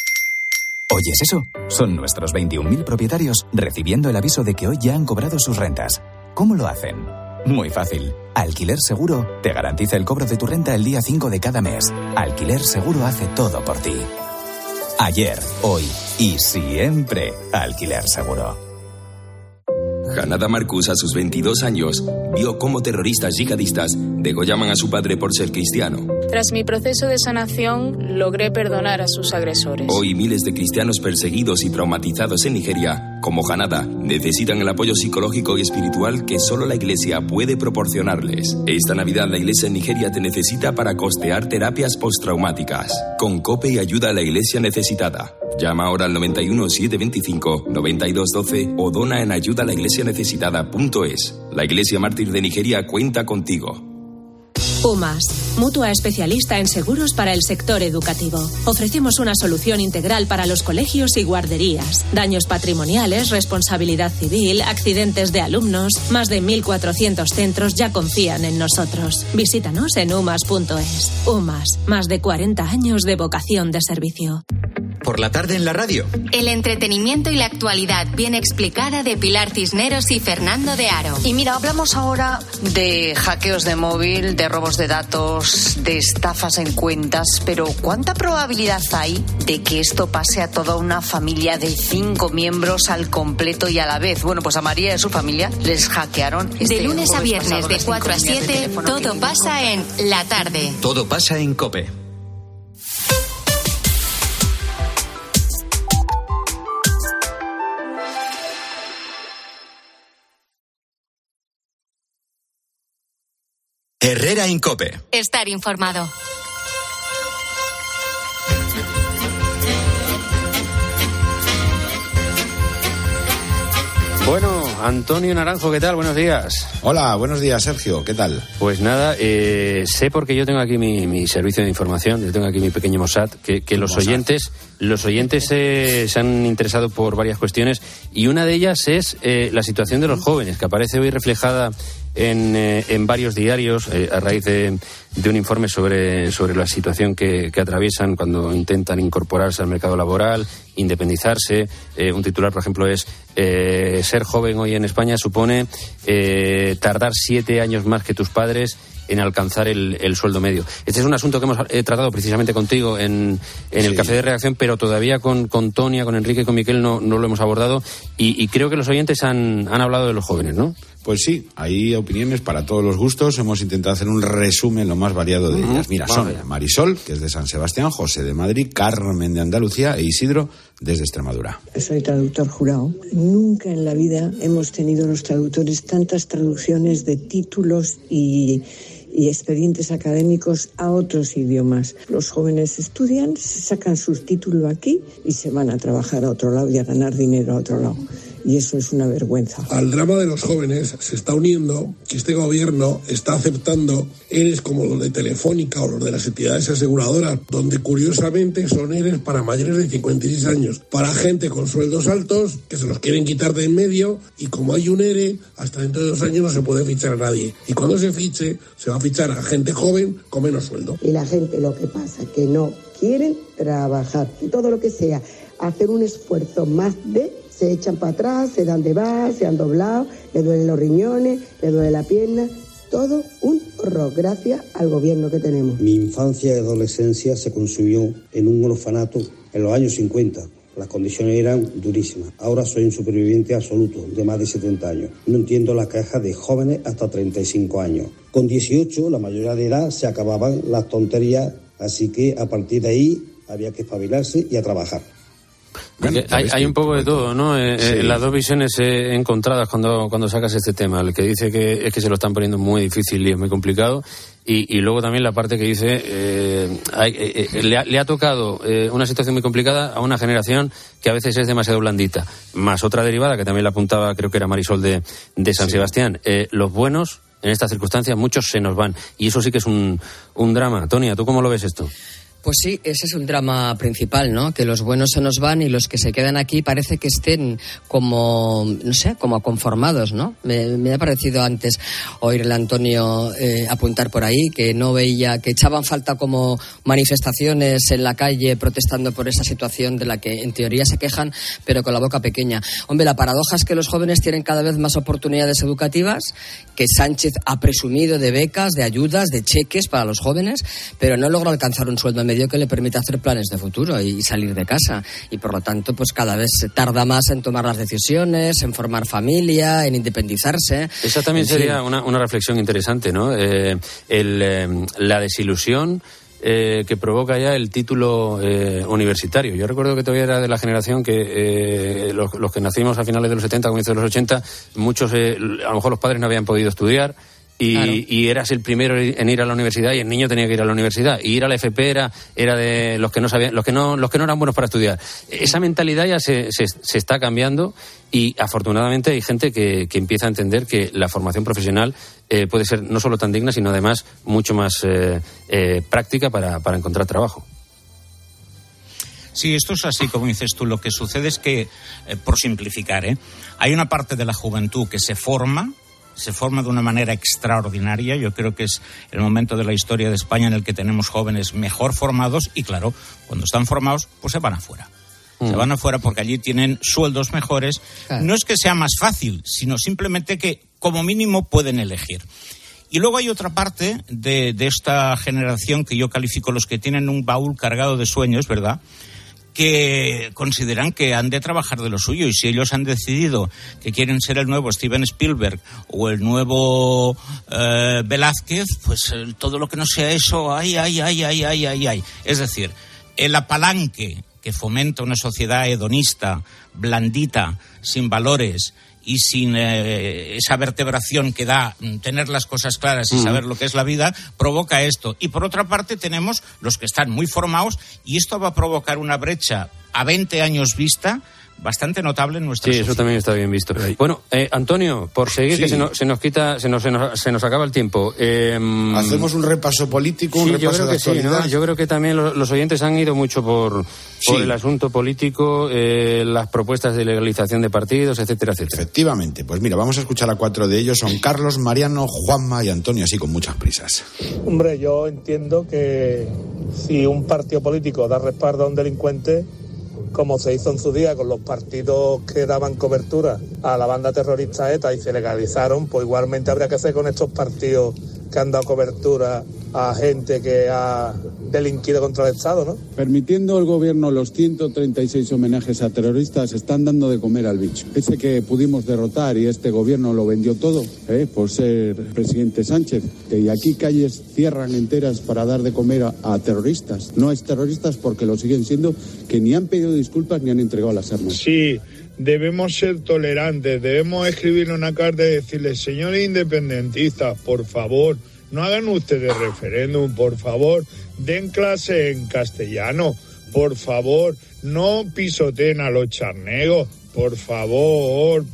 ¿Oyes eso? Son nuestros 21.000 propietarios recibiendo el aviso de que hoy ya han cobrado sus rentas. ¿Cómo lo hacen? Muy fácil. Alquiler Seguro te garantiza el cobro de tu renta el día 5 de cada mes. Alquiler Seguro hace todo por ti. Ayer, hoy y siempre. Alquiler Seguro. Hanada Marcus, a sus 22 años, vio cómo terroristas yihadistas degollaban a su padre por ser cristiano. Tras mi proceso de sanación, logré perdonar a sus agresores. Hoy miles de cristianos perseguidos y traumatizados en Nigeria, como Hanada, necesitan el apoyo psicológico y espiritual que solo la Iglesia puede proporcionarles. Esta Navidad la Iglesia en Nigeria te necesita para costear terapias postraumáticas. Con COPE y ayuda a la Iglesia necesitada. Llama ahora al 91 725 9212 o dona en ayudalaiglesianecesitada.es. La Iglesia Mártir de Nigeria cuenta contigo. UMAS, mutua especialista en seguros para el sector educativo. Ofrecemos una solución integral para los colegios y guarderías. Daños patrimoniales, responsabilidad civil, accidentes de alumnos. Más de 1.400 centros ya confían en nosotros. Visítanos en umas.es. UMAS, más de 40 años de vocación de servicio. Por la tarde en la radio. El entretenimiento y la actualidad bien explicada de Pilar Cisneros y Fernando de Aro. Y mira, hablamos ahora de hackeos de móvil, de robos de datos, de estafas en cuentas, pero ¿cuánta probabilidad hay de que esto pase a toda una familia de 5 miembros al completo y a la vez? Bueno, pues a María y a su familia les hackearon. De lunes a viernes de 4 a 7, todo pasa en La Tarde. Todo pasa en COPE. Herrera en COPE. Estar informado. Bueno, Antonio Naranjo, ¿qué tal? Buenos días. Hola, buenos días, Sergio, ¿qué tal? Pues nada, sé porque yo tengo aquí mi servicio de información, yo tengo aquí mi pequeño Mossad, que los oyentes se han interesado por varias cuestiones y una de ellas es la situación de los jóvenes, que aparece hoy reflejada en varios diarios a raíz de un informe sobre la situación que atraviesan cuando intentan incorporarse al mercado laboral, independizarse. Un titular, por ejemplo, es ser joven hoy en España supone tardar 7 años más que tus padres en alcanzar el sueldo medio. Este es un asunto que hemos tratado precisamente contigo en el Café de Redacción, pero todavía con Tonia, con Enrique y con Miquel no lo hemos abordado y creo que los oyentes han hablado de los jóvenes, ¿no? Pues sí, hay opiniones para todos los gustos. Hemos intentado hacer un resumen lo más variado de ellas. Mira, son Marisol, que es de San Sebastián, José de Madrid, Carmen de Andalucía e Isidro desde Extremadura. Soy traductor jurado. Nunca en la vida hemos tenido los traductores tantas traducciones de títulos y expedientes académicos a otros idiomas. Los jóvenes estudian, sacan su título aquí y se van a trabajar a otro lado y a ganar dinero a otro lado. Y eso es una vergüenza. Al drama de los jóvenes se está uniendo que este gobierno está aceptando ERES como los de Telefónica o los de las entidades aseguradoras, donde curiosamente son ERES para mayores de 56 años, para gente con sueldos altos que se los quieren quitar de en medio, y como hay un ERE, hasta dentro de 2 años no se puede fichar a nadie. Y cuando se fiche, se va a fichar a gente joven con menos sueldo. Y la gente lo que pasa es que no quieren trabajar. Y todo lo que sea hacer un esfuerzo más se echan para atrás, se dan de bar, se han doblado, le duelen los riñones, le duele la pierna. Todo un horror, gracias al gobierno que tenemos. Mi infancia y adolescencia se consumió en un orfanato en los años 50. Las condiciones eran durísimas. Ahora soy un superviviente absoluto de más de 70 años. No entiendo la queja de jóvenes hasta 35 años. Con 18, la mayoría de edad, se acababan las tonterías, así que a partir de ahí había que espabilarse y a trabajar. Bueno, hay un poco de todo, ¿no? Sí. Las dos visiones encontradas cuando sacas este tema. El que dice que es que se lo están poniendo muy difícil y es muy complicado. Y luego también la parte que dice le ha tocado una situación muy complicada a una generación que a veces es demasiado blandita. Más otra derivada que también la apuntaba, creo que era Marisol de San Sebastián. Los buenos, en estas circunstancias, muchos se nos van. Y eso sí que es un drama. Tonia, ¿tú cómo lo ves esto? Pues sí, ese es un drama principal, ¿no? Que los buenos se nos van y los que se quedan aquí parece que estén como, no sé, como conformados, ¿no? Me ha parecido antes oírle a Antonio apuntar por ahí que no veía, que echaban falta como manifestaciones en la calle protestando por esa situación de la que en teoría se quejan, pero con la boca pequeña. Hombre, la paradoja es que los jóvenes tienen cada vez más oportunidades educativas, que Sánchez ha presumido de becas, de ayudas, de cheques para los jóvenes, pero no logra alcanzar un sueldo medio medio que le permite hacer planes de futuro y salir de casa. Y por lo tanto, pues cada vez se tarda más en tomar las decisiones, en formar familia, en independizarse. Esa también sería una reflexión interesante, ¿no? La desilusión que provoca ya el título universitario. Yo recuerdo que todavía era de la generación que los que nacimos a finales de los 70, comienzos de los 80, muchos, a lo mejor los padres no habían podido estudiar. Y eras el primero en ir a la universidad y el niño tenía que ir a la universidad, y ir a la FP era de los que no sabían, los que no eran buenos para estudiar. Esa mentalidad ya se está cambiando, y afortunadamente hay gente que empieza a entender que la formación profesional puede ser no solo tan digna, sino además mucho más práctica para encontrar trabajo. Sí, esto es así, como dices tú. Lo que sucede es que, por simplificar, hay una parte de la juventud que se forma de una manera extraordinaria. Yo creo que es el momento de la historia de España en el que tenemos jóvenes mejor formados, y claro, cuando están formados, pues se van afuera. Se van afuera porque allí tienen sueldos mejores. Claro. No es que sea más fácil, sino simplemente que como mínimo pueden elegir. Y luego hay otra parte de esta generación que yo califico los que tienen un baúl cargado de sueños, ¿verdad?, que consideran que han de trabajar de lo suyo, y si ellos han decidido que quieren ser el nuevo Steven Spielberg o el nuevo Velázquez, pues todo lo que no sea eso, ay. Es decir, el apalanque que fomenta una sociedad hedonista, blandita, sin valores y sin esa vertebración que da tener las cosas claras y saber lo que es la vida, provoca esto. Y por otra parte tenemos los que están muy formados, y esto va a provocar una brecha a 20 años vista bastante notable en nuestra sociedad. Sí, eso también está bien visto. Bueno, Antonio, por seguir, que se nos acaba el tiempo. Hacemos un repaso político, un repaso de actualidad. Sí, ¿no? Yo creo que también los oyentes han ido mucho por el asunto político, las propuestas de legalización de partidos, etcétera, etcétera. Efectivamente. Pues mira, vamos a escuchar a 4 de ellos. Son Carlos, Mariano, Juanma y Antonio, así con muchas prisas. Hombre, yo entiendo que si un partido político da respaldo a un delincuente, como se hizo en su día con los partidos que daban cobertura a la banda terrorista ETA y se legalizaron, pues igualmente habría que hacer con estos partidos que han dado cobertura a gente que ha delinquido contra el Estado, ¿no? Permitiendo el gobierno los 136 homenajes a terroristas, están dando de comer al bicho. Ese que pudimos derrotar, y este gobierno lo vendió todo, por ser presidente Sánchez. Y aquí calles cierran enteras para dar de comer a terroristas. No es terroristas porque lo siguen siendo, que ni han pedido disculpas ni han entregado las armas. Sí. Debemos ser tolerantes, debemos escribirle una carta y decirle: señores independentistas, por favor, no hagan ustedes referéndum, por favor, den clase en castellano, por favor, no pisoteen a los charnegos, por favor.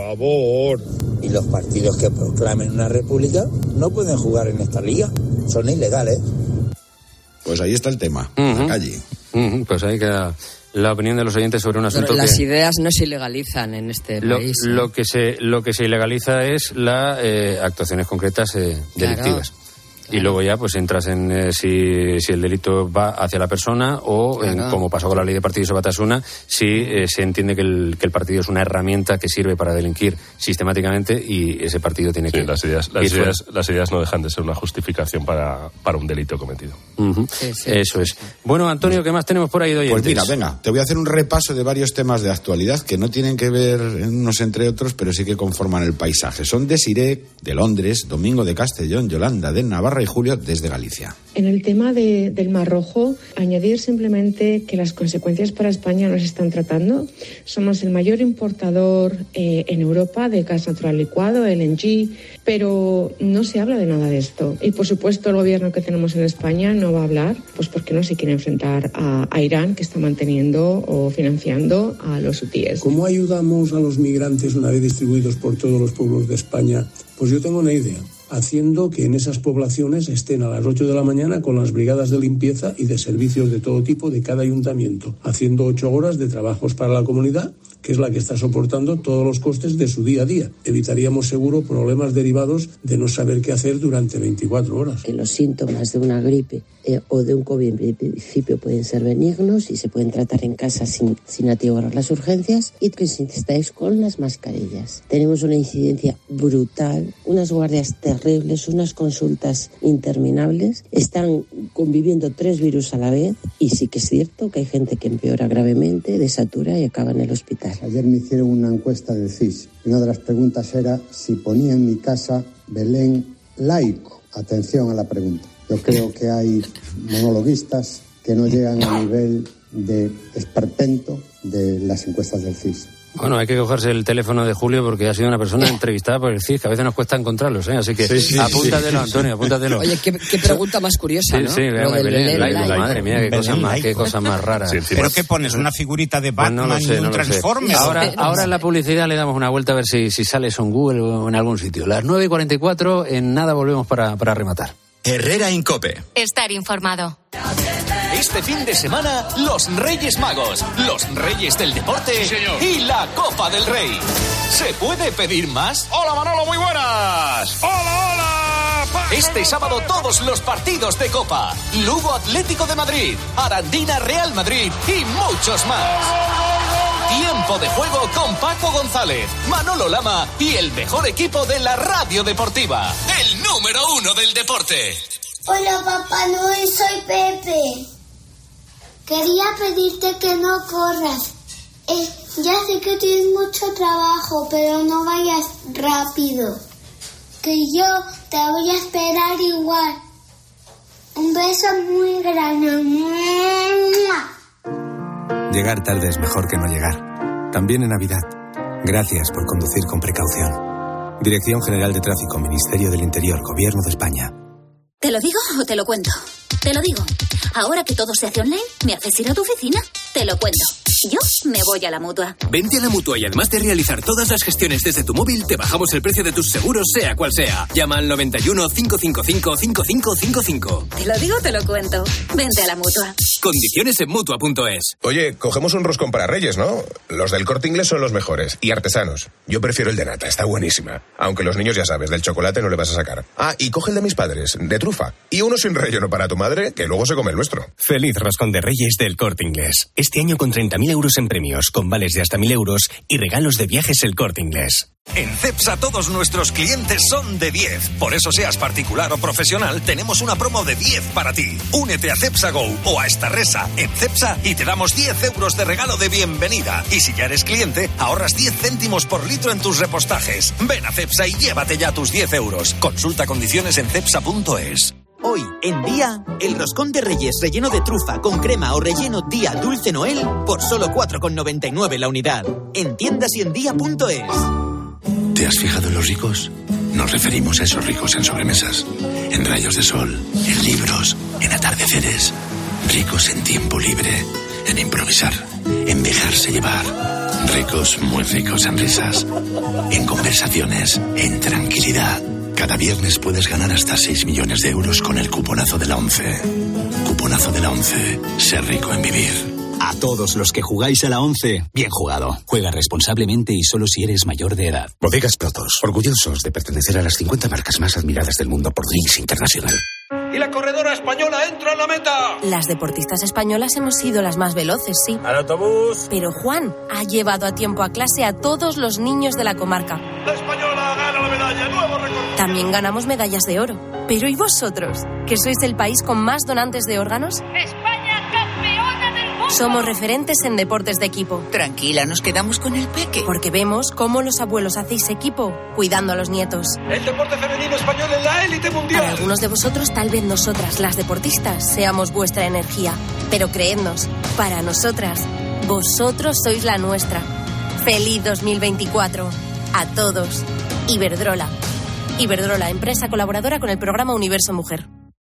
Y los partidos que proclamen una república no pueden jugar en esta liga, son ilegales. Pues ahí está el tema, en la calle. Pues ahí queda la opinión de los oyentes sobre un asunto. Pero las ideas no se ilegalizan en este país. Lo que se ilegaliza es las actuaciones concretas delictivas. Claro. Y luego ya pues entras en si el delito va hacia la persona o, como pasó con la ley de partidos de Batasuna, si se entiende que el partido es una herramienta que sirve para delinquir sistemáticamente, y ese partido tiene que... Las ideas no dejan de ser una justificación para un delito cometido. Eso es. Bueno, Antonio, ¿qué más tenemos por ahí de oyentes? Pues mira, venga, te voy a hacer un repaso de varios temas de actualidad que no tienen que ver unos entre otros, pero sí que conforman el paisaje. Son Desiré, de Londres, Domingo de Castellón, Yolanda de Navarra y Julio desde Galicia. En el tema del Mar Rojo, añadir simplemente que las consecuencias para España no se están tratando. Somos el mayor importador en Europa de gas natural licuado, LNG, pero no se habla de nada de esto. Y por supuesto el gobierno que tenemos en España no va a hablar, pues porque no se quiere enfrentar a Irán, que está manteniendo o financiando a los hutíes. ¿Cómo ayudamos a los migrantes una vez distribuidos por todos los pueblos de España? Pues yo tengo una idea. Haciendo que en esas poblaciones estén a las 8 de la mañana con las brigadas de limpieza y de servicios de todo tipo de cada ayuntamiento, haciendo 8 horas de trabajos para la comunidad que es la que está soportando todos los costes de su día a día. Evitaríamos seguro problemas derivados de no saber qué hacer durante 24 horas. Que los síntomas de una gripe o de un COVID en principio pueden ser benignos y se pueden tratar en casa sin atiborrar las urgencias, y que si estáis con las mascarillas. Tenemos una incidencia brutal, unas guardias terribles, unas consultas interminables. Están conviviendo 3 virus a la vez y sí que es cierto que hay gente que empeora gravemente, desatura y acaba en el hospital. Ayer me hicieron una encuesta del CIS y una de las preguntas era si ponía en mi casa Belén laico. Atención a la pregunta. Yo creo que hay monologuistas que no llegan al nivel de esperpento de las encuestas del CIS. Bueno, hay que cogerse el teléfono de Julio porque ha sido una persona entrevistada por el CIS, que a veces nos cuesta encontrarlos, ¿eh? Así que apúntatelo, Antonio, apúntatelo. Oye, qué pregunta más curiosa, ¿no? Sí, madre mía, qué cosa más rara. ¿Pero qué pones? ¿Una figurita de Batman y un Transformer? Ahora en la publicidad le damos una vuelta a ver si sale eso en Google o en algún sitio. Las 9:44, en nada volvemos para rematar. Herrera en COPE. Estar informado. Este fin de semana, los Reyes Magos, los Reyes del Deporte y la Copa del Rey. ¿Se puede pedir más? ¡Hola, Manolo, muy buenas! ¡Hola! Este sábado todos los partidos de Copa. Lugo Atlético de Madrid, Arandina Real Madrid y muchos más. Tiempo de juego con Paco González, Manolo Lama y el mejor equipo de la radio deportiva. El número 1 del deporte. Hola, Papá Noel, soy Pepe. Quería pedirte que no corras. Ya sé que tienes mucho trabajo, pero no vayas rápido. Que yo te voy a esperar igual. Un beso muy grande. Llegar tarde es mejor que no llegar. También en Navidad. Gracias por conducir con precaución. Dirección General de Tráfico, Ministerio del Interior, Gobierno de España. ¿Te lo digo o te lo cuento? Te lo digo. Ahora que todo se hace online, ¿me haces ir a tu oficina? Te lo cuento. Yo me voy a la Mutua. Vente a la Mutua y además de realizar todas las gestiones desde tu móvil, te bajamos el precio de tus seguros, sea cual sea. Llama al 91 555 5555. Te lo digo, te lo cuento. Vente a la Mutua. Condiciones en Mutua.es. Oye, cogemos un roscón para Reyes, ¿no? Los del Corte Inglés son los mejores y artesanos. Yo prefiero el de nata, está buenísima. Aunque los niños, ya sabes, del chocolate no le vas a sacar. Ah, y coge el de mis padres, de trufa. Y uno sin relleno para tu madre, que luego se come el nuestro. Feliz roscón de Reyes del Corte Inglés. Este año con 30.000 euros en premios, con vales de hasta 1.000 euros y regalos de viajes El Corte Inglés. En Cepsa todos nuestros clientes son de 10. Por eso seas particular o profesional, tenemos una promo de 10 para ti. Únete a Cepsa Go o a Starresa en Cepsa y te damos 10 euros de regalo de bienvenida. Y si ya eres cliente, ahorras 10 céntimos por litro en tus repostajes. Ven a Cepsa y llévate ya tus 10 euros. Consulta condiciones en cepsa.es. Hoy, en Día, el roscón de Reyes relleno de trufa con crema o relleno Día Dulce Noel por solo 4,99 la unidad. En tiendas y en día.es. ¿Te has fijado en los ricos? Nos referimos a esos ricos en sobremesas, en rayos de sol, en libros, en atardeceres. Ricos en tiempo libre, en improvisar, en dejarse llevar. Ricos, muy ricos en risas, en conversaciones, en tranquilidad. Cada viernes puedes ganar hasta 6 millones de euros con el cuponazo de la ONCE. Cuponazo de la ONCE. Ser rico en vivir. A todos los que jugáis a la 11, bien jugado. Juega responsablemente y solo si eres mayor de edad. Bodegas Protos, orgullosos de pertenecer a las 50 marcas más admiradas del mundo por Drinks International. Y la corredora española entra en la meta. Las deportistas españolas hemos sido las más veloces, sí. Al autobús. Pero Juan ha llevado a tiempo a clase a todos los niños de la comarca. La española gana la medalla, nuevo récord. También ganamos medallas de oro. Pero ¿y vosotros? ¿Que sois el país con más donantes de órganos? ¡España, campeona del mundo! Somos referentes en deportes de equipo. Tranquila, nos quedamos con el peque. Porque vemos cómo los abuelos hacéis equipo, cuidando a los nietos. El deporte femenino español en la élite mundial. Para algunos de vosotros, tal vez nosotras, las deportistas, seamos vuestra energía. Pero creednos, para nosotras, vosotros sois la nuestra. ¡Feliz 2024! A todos. Iberdrola. Iberdrola, empresa colaboradora con el programa Universo Mujer.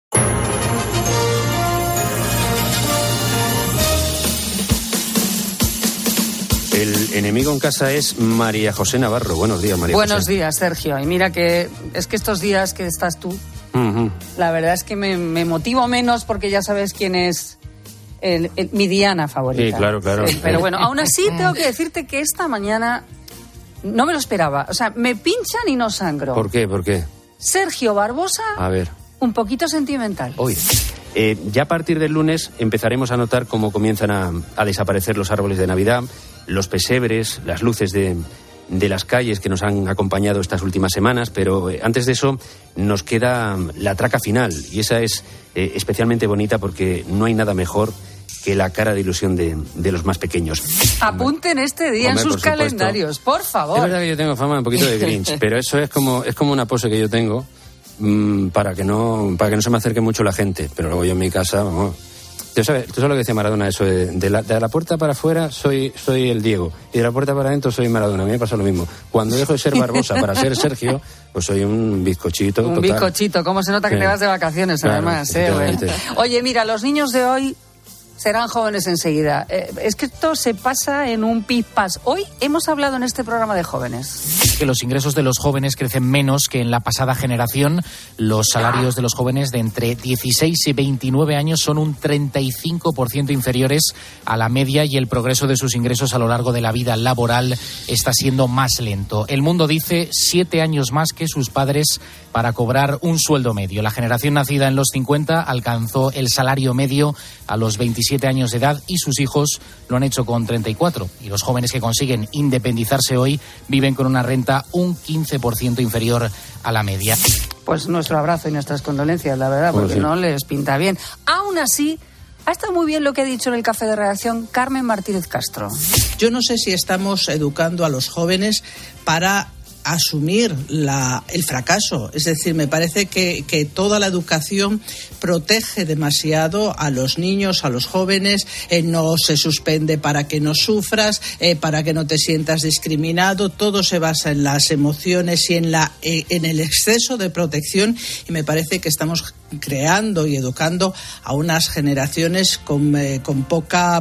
El enemigo en casa es María José Navarro. Buenos días, María José. Buenos días, Sergio. Y mira que es que estos días que estás tú, la verdad es que me motivo menos porque ya sabes quién es mi Diana favorita. Sí, claro. Sí, pero bueno, aún así tengo que decirte que esta mañana no me lo esperaba. O sea, me pinchan y no sangro. ¿Por qué? Sergio Barbosa, a ver, un poquito sentimental. Hoy. Ya a partir del lunes empezaremos a notar cómo comienzan a desaparecer los árboles de Navidad, los pesebres, las luces de las calles que nos han acompañado estas últimas semanas, pero antes de eso nos queda la traca final, y esa es especialmente bonita porque no hay nada mejor que la cara de ilusión de los más pequeños. Apunten este día en sus calendarios, por favor. Es verdad que yo tengo fama un poquito de Grinch, pero eso es como una pose que yo tengo para que no se me acerque mucho la gente, pero luego yo en mi casa, vamos. Tú sabes lo que decía Maradona, eso de la puerta para afuera soy el Diego, y de la puerta para adentro soy Maradona. A mí me pasa lo mismo. Cuando dejo de ser Barbosa para ser Sergio, pues soy un bizcochito. Un bizcochito, cómo se nota que te vas de vacaciones, claro, además. Bueno. Oye, mira, los niños de hoy serán jóvenes enseguida. Es que esto se pasa en un pispás. Hoy hemos hablado en este programa de jóvenes. Que los ingresos de los jóvenes crecen menos que en la pasada generación. Los salarios de los jóvenes de entre 16 y 29 años son un 35% inferiores a la media, y el progreso de sus ingresos a lo largo de la vida laboral está siendo más lento. El Mundo dice 7 años más que sus padres para cobrar un sueldo medio. La generación nacida en los 50 alcanzó el salario medio a los 27 años de edad y sus hijos lo han hecho con 34. Y los jóvenes que consiguen independizarse hoy viven con una renta un 15% inferior a la media. Pues nuestro abrazo y nuestras condolencias, la verdad, porque no les pinta bien. Aún así, ha estado muy bien lo que ha dicho en el café de redacción Carmen Martínez Castro. Yo no sé si estamos educando a los jóvenes para asumir el fracaso. Es decir, me parece que toda la educación protege demasiado a los niños, a los jóvenes. No se suspende para que no sufras, para que no te sientas discriminado. Todo se basa en las emociones y en el exceso de protección, y me parece que estamos creando y educando a unas generaciones con poca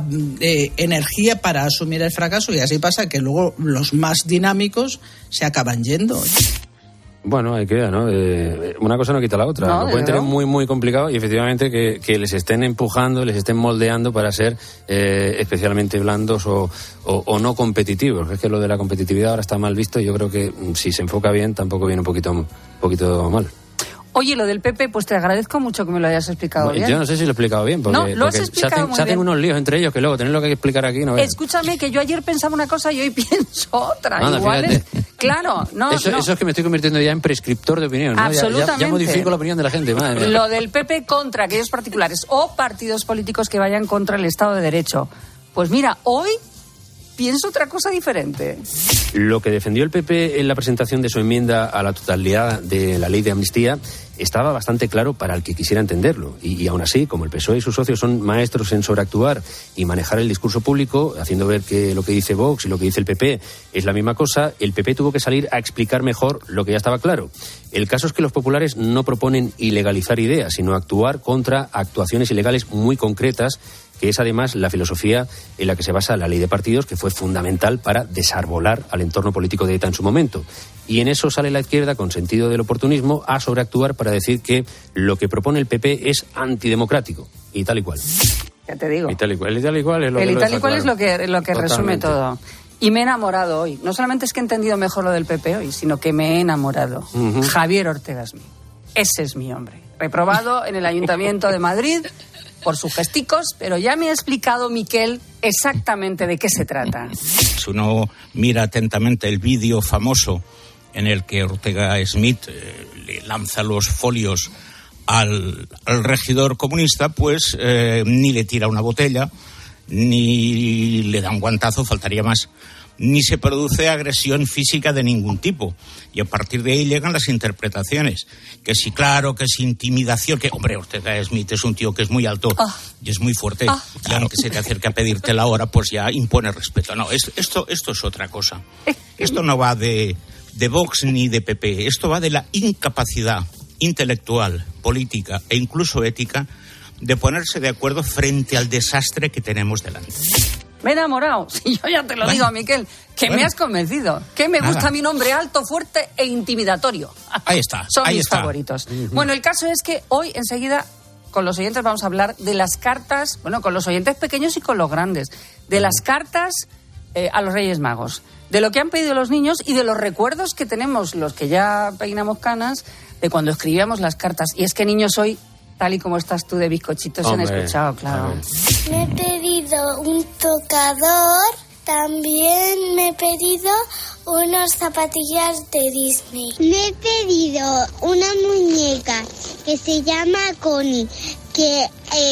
energía para asumir el fracaso, y así pasa que luego los más dinámicos se acaban yendo. Bueno, hay que ver, ¿no? Una cosa no quita la otra. Lo pueden tener muy, muy complicado, y efectivamente que les estén empujando, les estén moldeando para ser especialmente blandos o no competitivos. Es que lo de la competitividad ahora está mal visto, y yo creo que si se enfoca bien tampoco viene un poquito mal. Oye, lo del PP, pues te agradezco mucho que me lo hayas explicado bien. Yo no sé si lo he explicado bien, porque, lo has explicado muy se hacen unos líos entre ellos que luego tenerlo que explicar aquí no es. Escúchame, que yo ayer pensaba una cosa y hoy pienso otra. Anda, igual claro, eso es que me estoy convirtiendo ya en prescriptor de opinión, ¿no? Absolutamente. Ya modifico la opinión de la gente. Madre mía. Lo del PP contra aquellos particulares o partidos políticos que vayan contra el Estado de Derecho. Pues mira, hoy pienso otra cosa diferente. Lo que defendió el PP en la presentación de su enmienda a la totalidad de la ley de amnistía estaba bastante claro para el que quisiera entenderlo. Y aún así, como el PSOE y sus socios son maestros en sobreactuar y manejar el discurso público, haciendo ver que lo que dice Vox y lo que dice el PP es la misma cosa, el PP tuvo que salir a explicar mejor lo que ya estaba claro. El caso es que los populares no proponen ilegalizar ideas, sino actuar contra actuaciones ilegales muy concretas, que es además la filosofía en la que se basa la ley de partidos, que fue fundamental para desarbolar al entorno político de ETA en su momento. Y en eso sale la izquierda, con sentido del oportunismo, a sobreactuar para decir que lo que propone el PP es antidemocrático, y tal y cual. Ya te digo. Y tal y cual. El tal y cual es lo el que, y tal y cual es lo que Totalmente. Resume todo. Y me he enamorado hoy. No solamente es que he entendido mejor lo del PP hoy, sino que me he enamorado. Javier Ortega Smith. Ese es mi hombre. Reprobado en el Ayuntamiento de Madrid por sus gesticos, pero ya me ha explicado Miquel exactamente de qué se trata. Si uno mira atentamente el vídeo famoso en el que Ortega Smith le lanza los folios al regidor comunista, pues ni le tira una botella, ni le da un guantazo, faltaría más, ni se produce agresión física de ningún tipo. Y a partir de ahí llegan las interpretaciones. Que sí, claro, que es intimidación, que, hombre, Ortega Smith es un tío que es muy alto y es muy fuerte. Y aunque se te acerque a pedirte la hora, pues ya impone respeto. No, esto es otra cosa. Esto no va de Vox ni de PP. Esto va de la incapacidad intelectual, política e incluso ética de ponerse de acuerdo frente al desastre que tenemos delante. Me he enamorado. Si yo ya te lo digo, Miquel, que me has convencido. Que me gusta mi nombre alto, fuerte e intimidatorio. Ahí está. Son ahí mis está. favoritos. Bueno, el caso es que hoy enseguida con los oyentes vamos a hablar de las cartas, bueno, con los oyentes pequeños y con los grandes, de las cartas a los Reyes Magos, de lo que han pedido los niños y de los recuerdos que tenemos los que ya peinamos canas de cuando escribíamos las cartas. Y es que niños hoy, tal y como estás tú de bizcochitos, se han escuchado, claro. Me he pedido un tocador, también me he pedido unas zapatillas de Disney. Me he pedido una muñeca que se llama Connie, que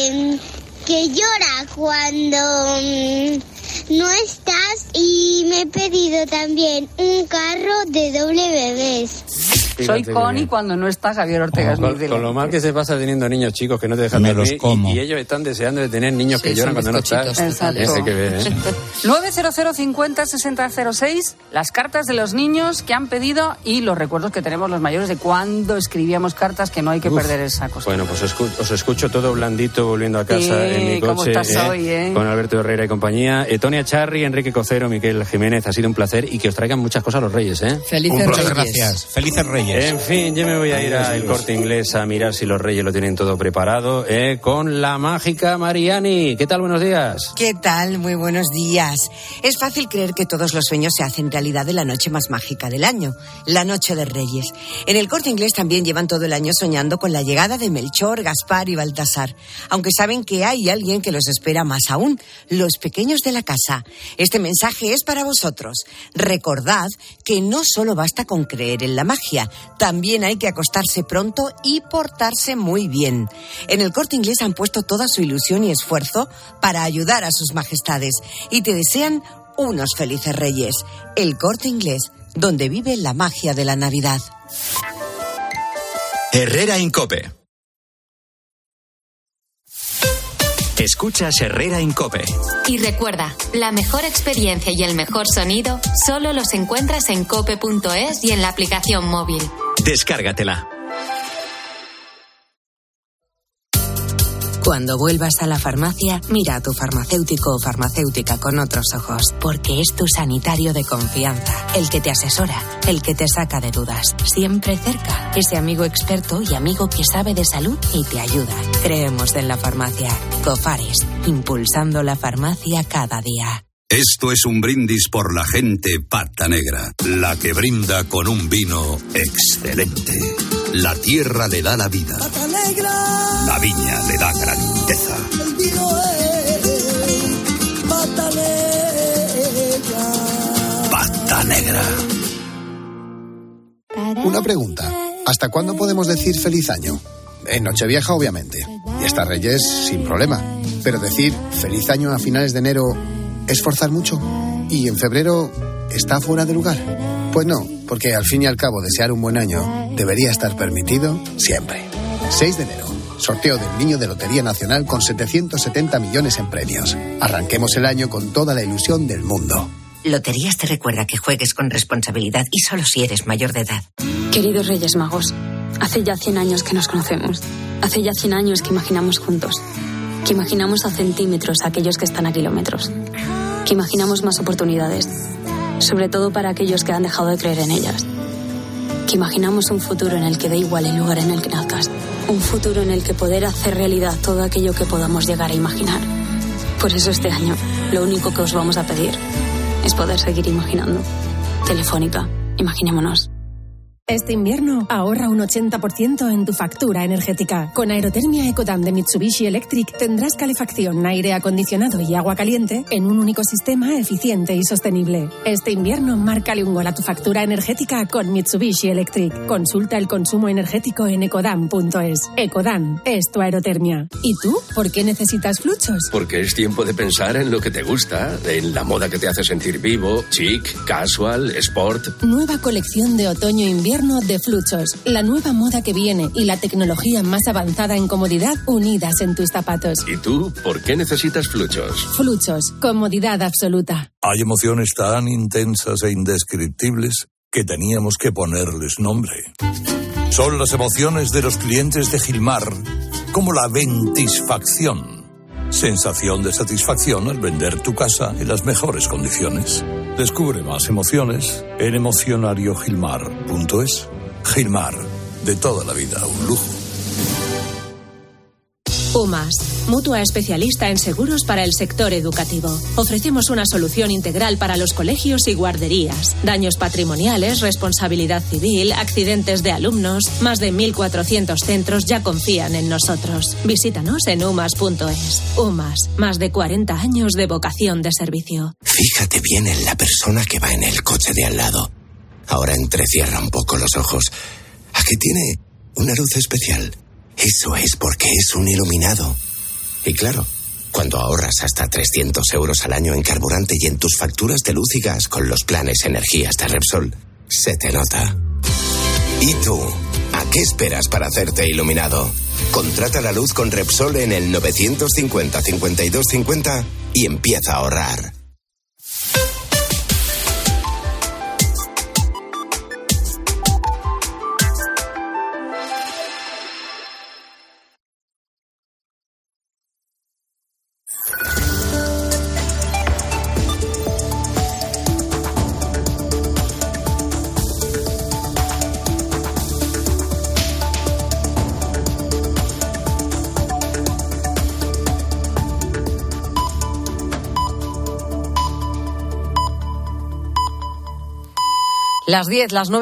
llora cuando no estás, y me he pedido también un carro de doble bebés. Soy Connie cuando no está Javier Ortega. Con lo mal que se pasa teniendo niños chicos que no te dejan dormir, y ellos están deseando de tener niños que lloran cuando no estás. Exacto. Hay que ver, ¿eh? 900 50 60 06, las cartas de los niños que han pedido y los recuerdos que tenemos los mayores de cuando escribíamos cartas, que no hay que perder esa cosa. Bueno, pues os escucho todo blandito volviendo a casa en mi coche. ¿Cómo estás hoy, con Alberto Herrera y compañía. Tonia Charri, Enrique Cocero, Miquel Jiménez, ha sido un placer, y que os traigan muchas cosas los Reyes, ¿eh? Felices Reyes. Gracias. Felices Reyes. En fin, yo me voy a ir al Corte Inglés a mirar si los Reyes lo tienen todo preparado, con la mágica Mariani. ¿Qué tal? Buenos días. ¿Qué tal? Muy buenos días. Es fácil creer que todos los sueños se hacen realidad de la noche más mágica del año, la Noche de Reyes. En el Corte Inglés también llevan todo el año soñando con la llegada de Melchor, Gaspar y Baltasar, aunque saben que hay alguien que los espera más aún, los pequeños de la casa. Este mensaje es para vosotros. Recordad que no solo basta con creer en la magia, también hay que acostarse pronto y portarse muy bien. En el Corte Inglés han puesto toda su ilusión y esfuerzo para ayudar a sus majestades y te desean unos felices Reyes. El Corte Inglés, donde vive la magia de la Navidad. Herrera en COPE. Escuchas Herrera en COPE. Y recuerda, la mejor experiencia y el mejor sonido solo los encuentras en cope.es y en la aplicación móvil. Descárgatela. Cuando vuelvas a la farmacia, mira a tu farmacéutico o farmacéutica con otros ojos, porque es tu sanitario de confianza, el que te asesora, el que te saca de dudas, siempre cerca, ese amigo experto y amigo que sabe de salud y te ayuda. Creemos en la farmacia. Cofares, impulsando la farmacia cada día. Esto es un brindis por la gente Pata Negra, la que brinda con un vino excelente. La tierra le da la vida. Pata Negra. La viña le da grandeza. El vino es Pata Negra. Pata Negra. Una pregunta. ¿Hasta cuándo podemos decir feliz año? En Nochevieja, obviamente. Y hasta Reyes, sin problema. Pero decir feliz año a finales de enero es forzar mucho. ¿Y en febrero está fuera de lugar? Pues no, porque al fin y al cabo desear un buen año debería estar permitido siempre. 6 de enero, sorteo del Niño de Lotería Nacional con 770 millones en premios. Arranquemos el año con toda la ilusión del mundo. Loterías te recuerda que juegues con responsabilidad y solo si eres mayor de edad. Queridos Reyes Magos, hace ya 100 años que nos conocemos. Hace ya 100 años que imaginamos juntos. Que imaginamos a centímetros a aquellos que están a kilómetros. Que imaginamos más oportunidades, sobre todo para aquellos que han dejado de creer en ellas. Que imaginamos un futuro en el que da igual el lugar en el que nazcas. Un futuro en el que poder hacer realidad todo aquello que podamos llegar a imaginar. Por eso este año, lo único que os vamos a pedir es poder seguir imaginando. Telefónica, imaginémonos. Este invierno ahorra un 80% en tu factura energética. Con Aerotermia Ecodan de Mitsubishi Electric tendrás calefacción, aire acondicionado y agua caliente en un único sistema eficiente y sostenible. Este invierno márcale un gol a tu factura energética con Mitsubishi Electric. Consulta el consumo energético en ecodan.es. Ecodan es tu aerotermia. ¿Y tú? ¿Por qué necesitas Fluchos? Porque es tiempo de pensar en lo que te gusta, en la moda que te hace sentir vivo, chic, casual, sport. Nueva colección de otoño-invierno de Fluchos, la nueva moda que viene y la tecnología más avanzada en comodidad unidas en tus zapatos. ¿Y tú, por qué necesitas Fluchos? Fluchos, comodidad absoluta. Hay emociones tan intensas e indescriptibles que teníamos que ponerles nombre. Son las emociones de los clientes de Gilmar, como la ventisfacción. Sensación de satisfacción al vender tu casa en las mejores condiciones. Descubre más emociones en emocionariogilmar.es. Gilmar, de toda la vida, un lujo. UMAS, mutua especialista en seguros para el sector educativo. Ofrecemos una solución integral para los colegios y guarderías. Daños patrimoniales, responsabilidad civil, accidentes de alumnos. Más de 1.400 centros ya confían en nosotros. Visítanos en umas.es. UMAS, más de 40 años de vocación de servicio. Fíjate bien en la persona que va en el coche de al lado. Ahora entrecierra un poco los ojos. ¿A qué tiene una luz especial? Eso es porque es un iluminado. Y claro, cuando ahorras hasta 300 euros al año en carburante y en tus facturas de luz y gas con los planes energías de Repsol, se te nota. ¿Y tú? ¿A qué esperas para hacerte iluminado? Contrata la luz con Repsol en el 950 52 50 y empieza a ahorrar. Las 10, las 9.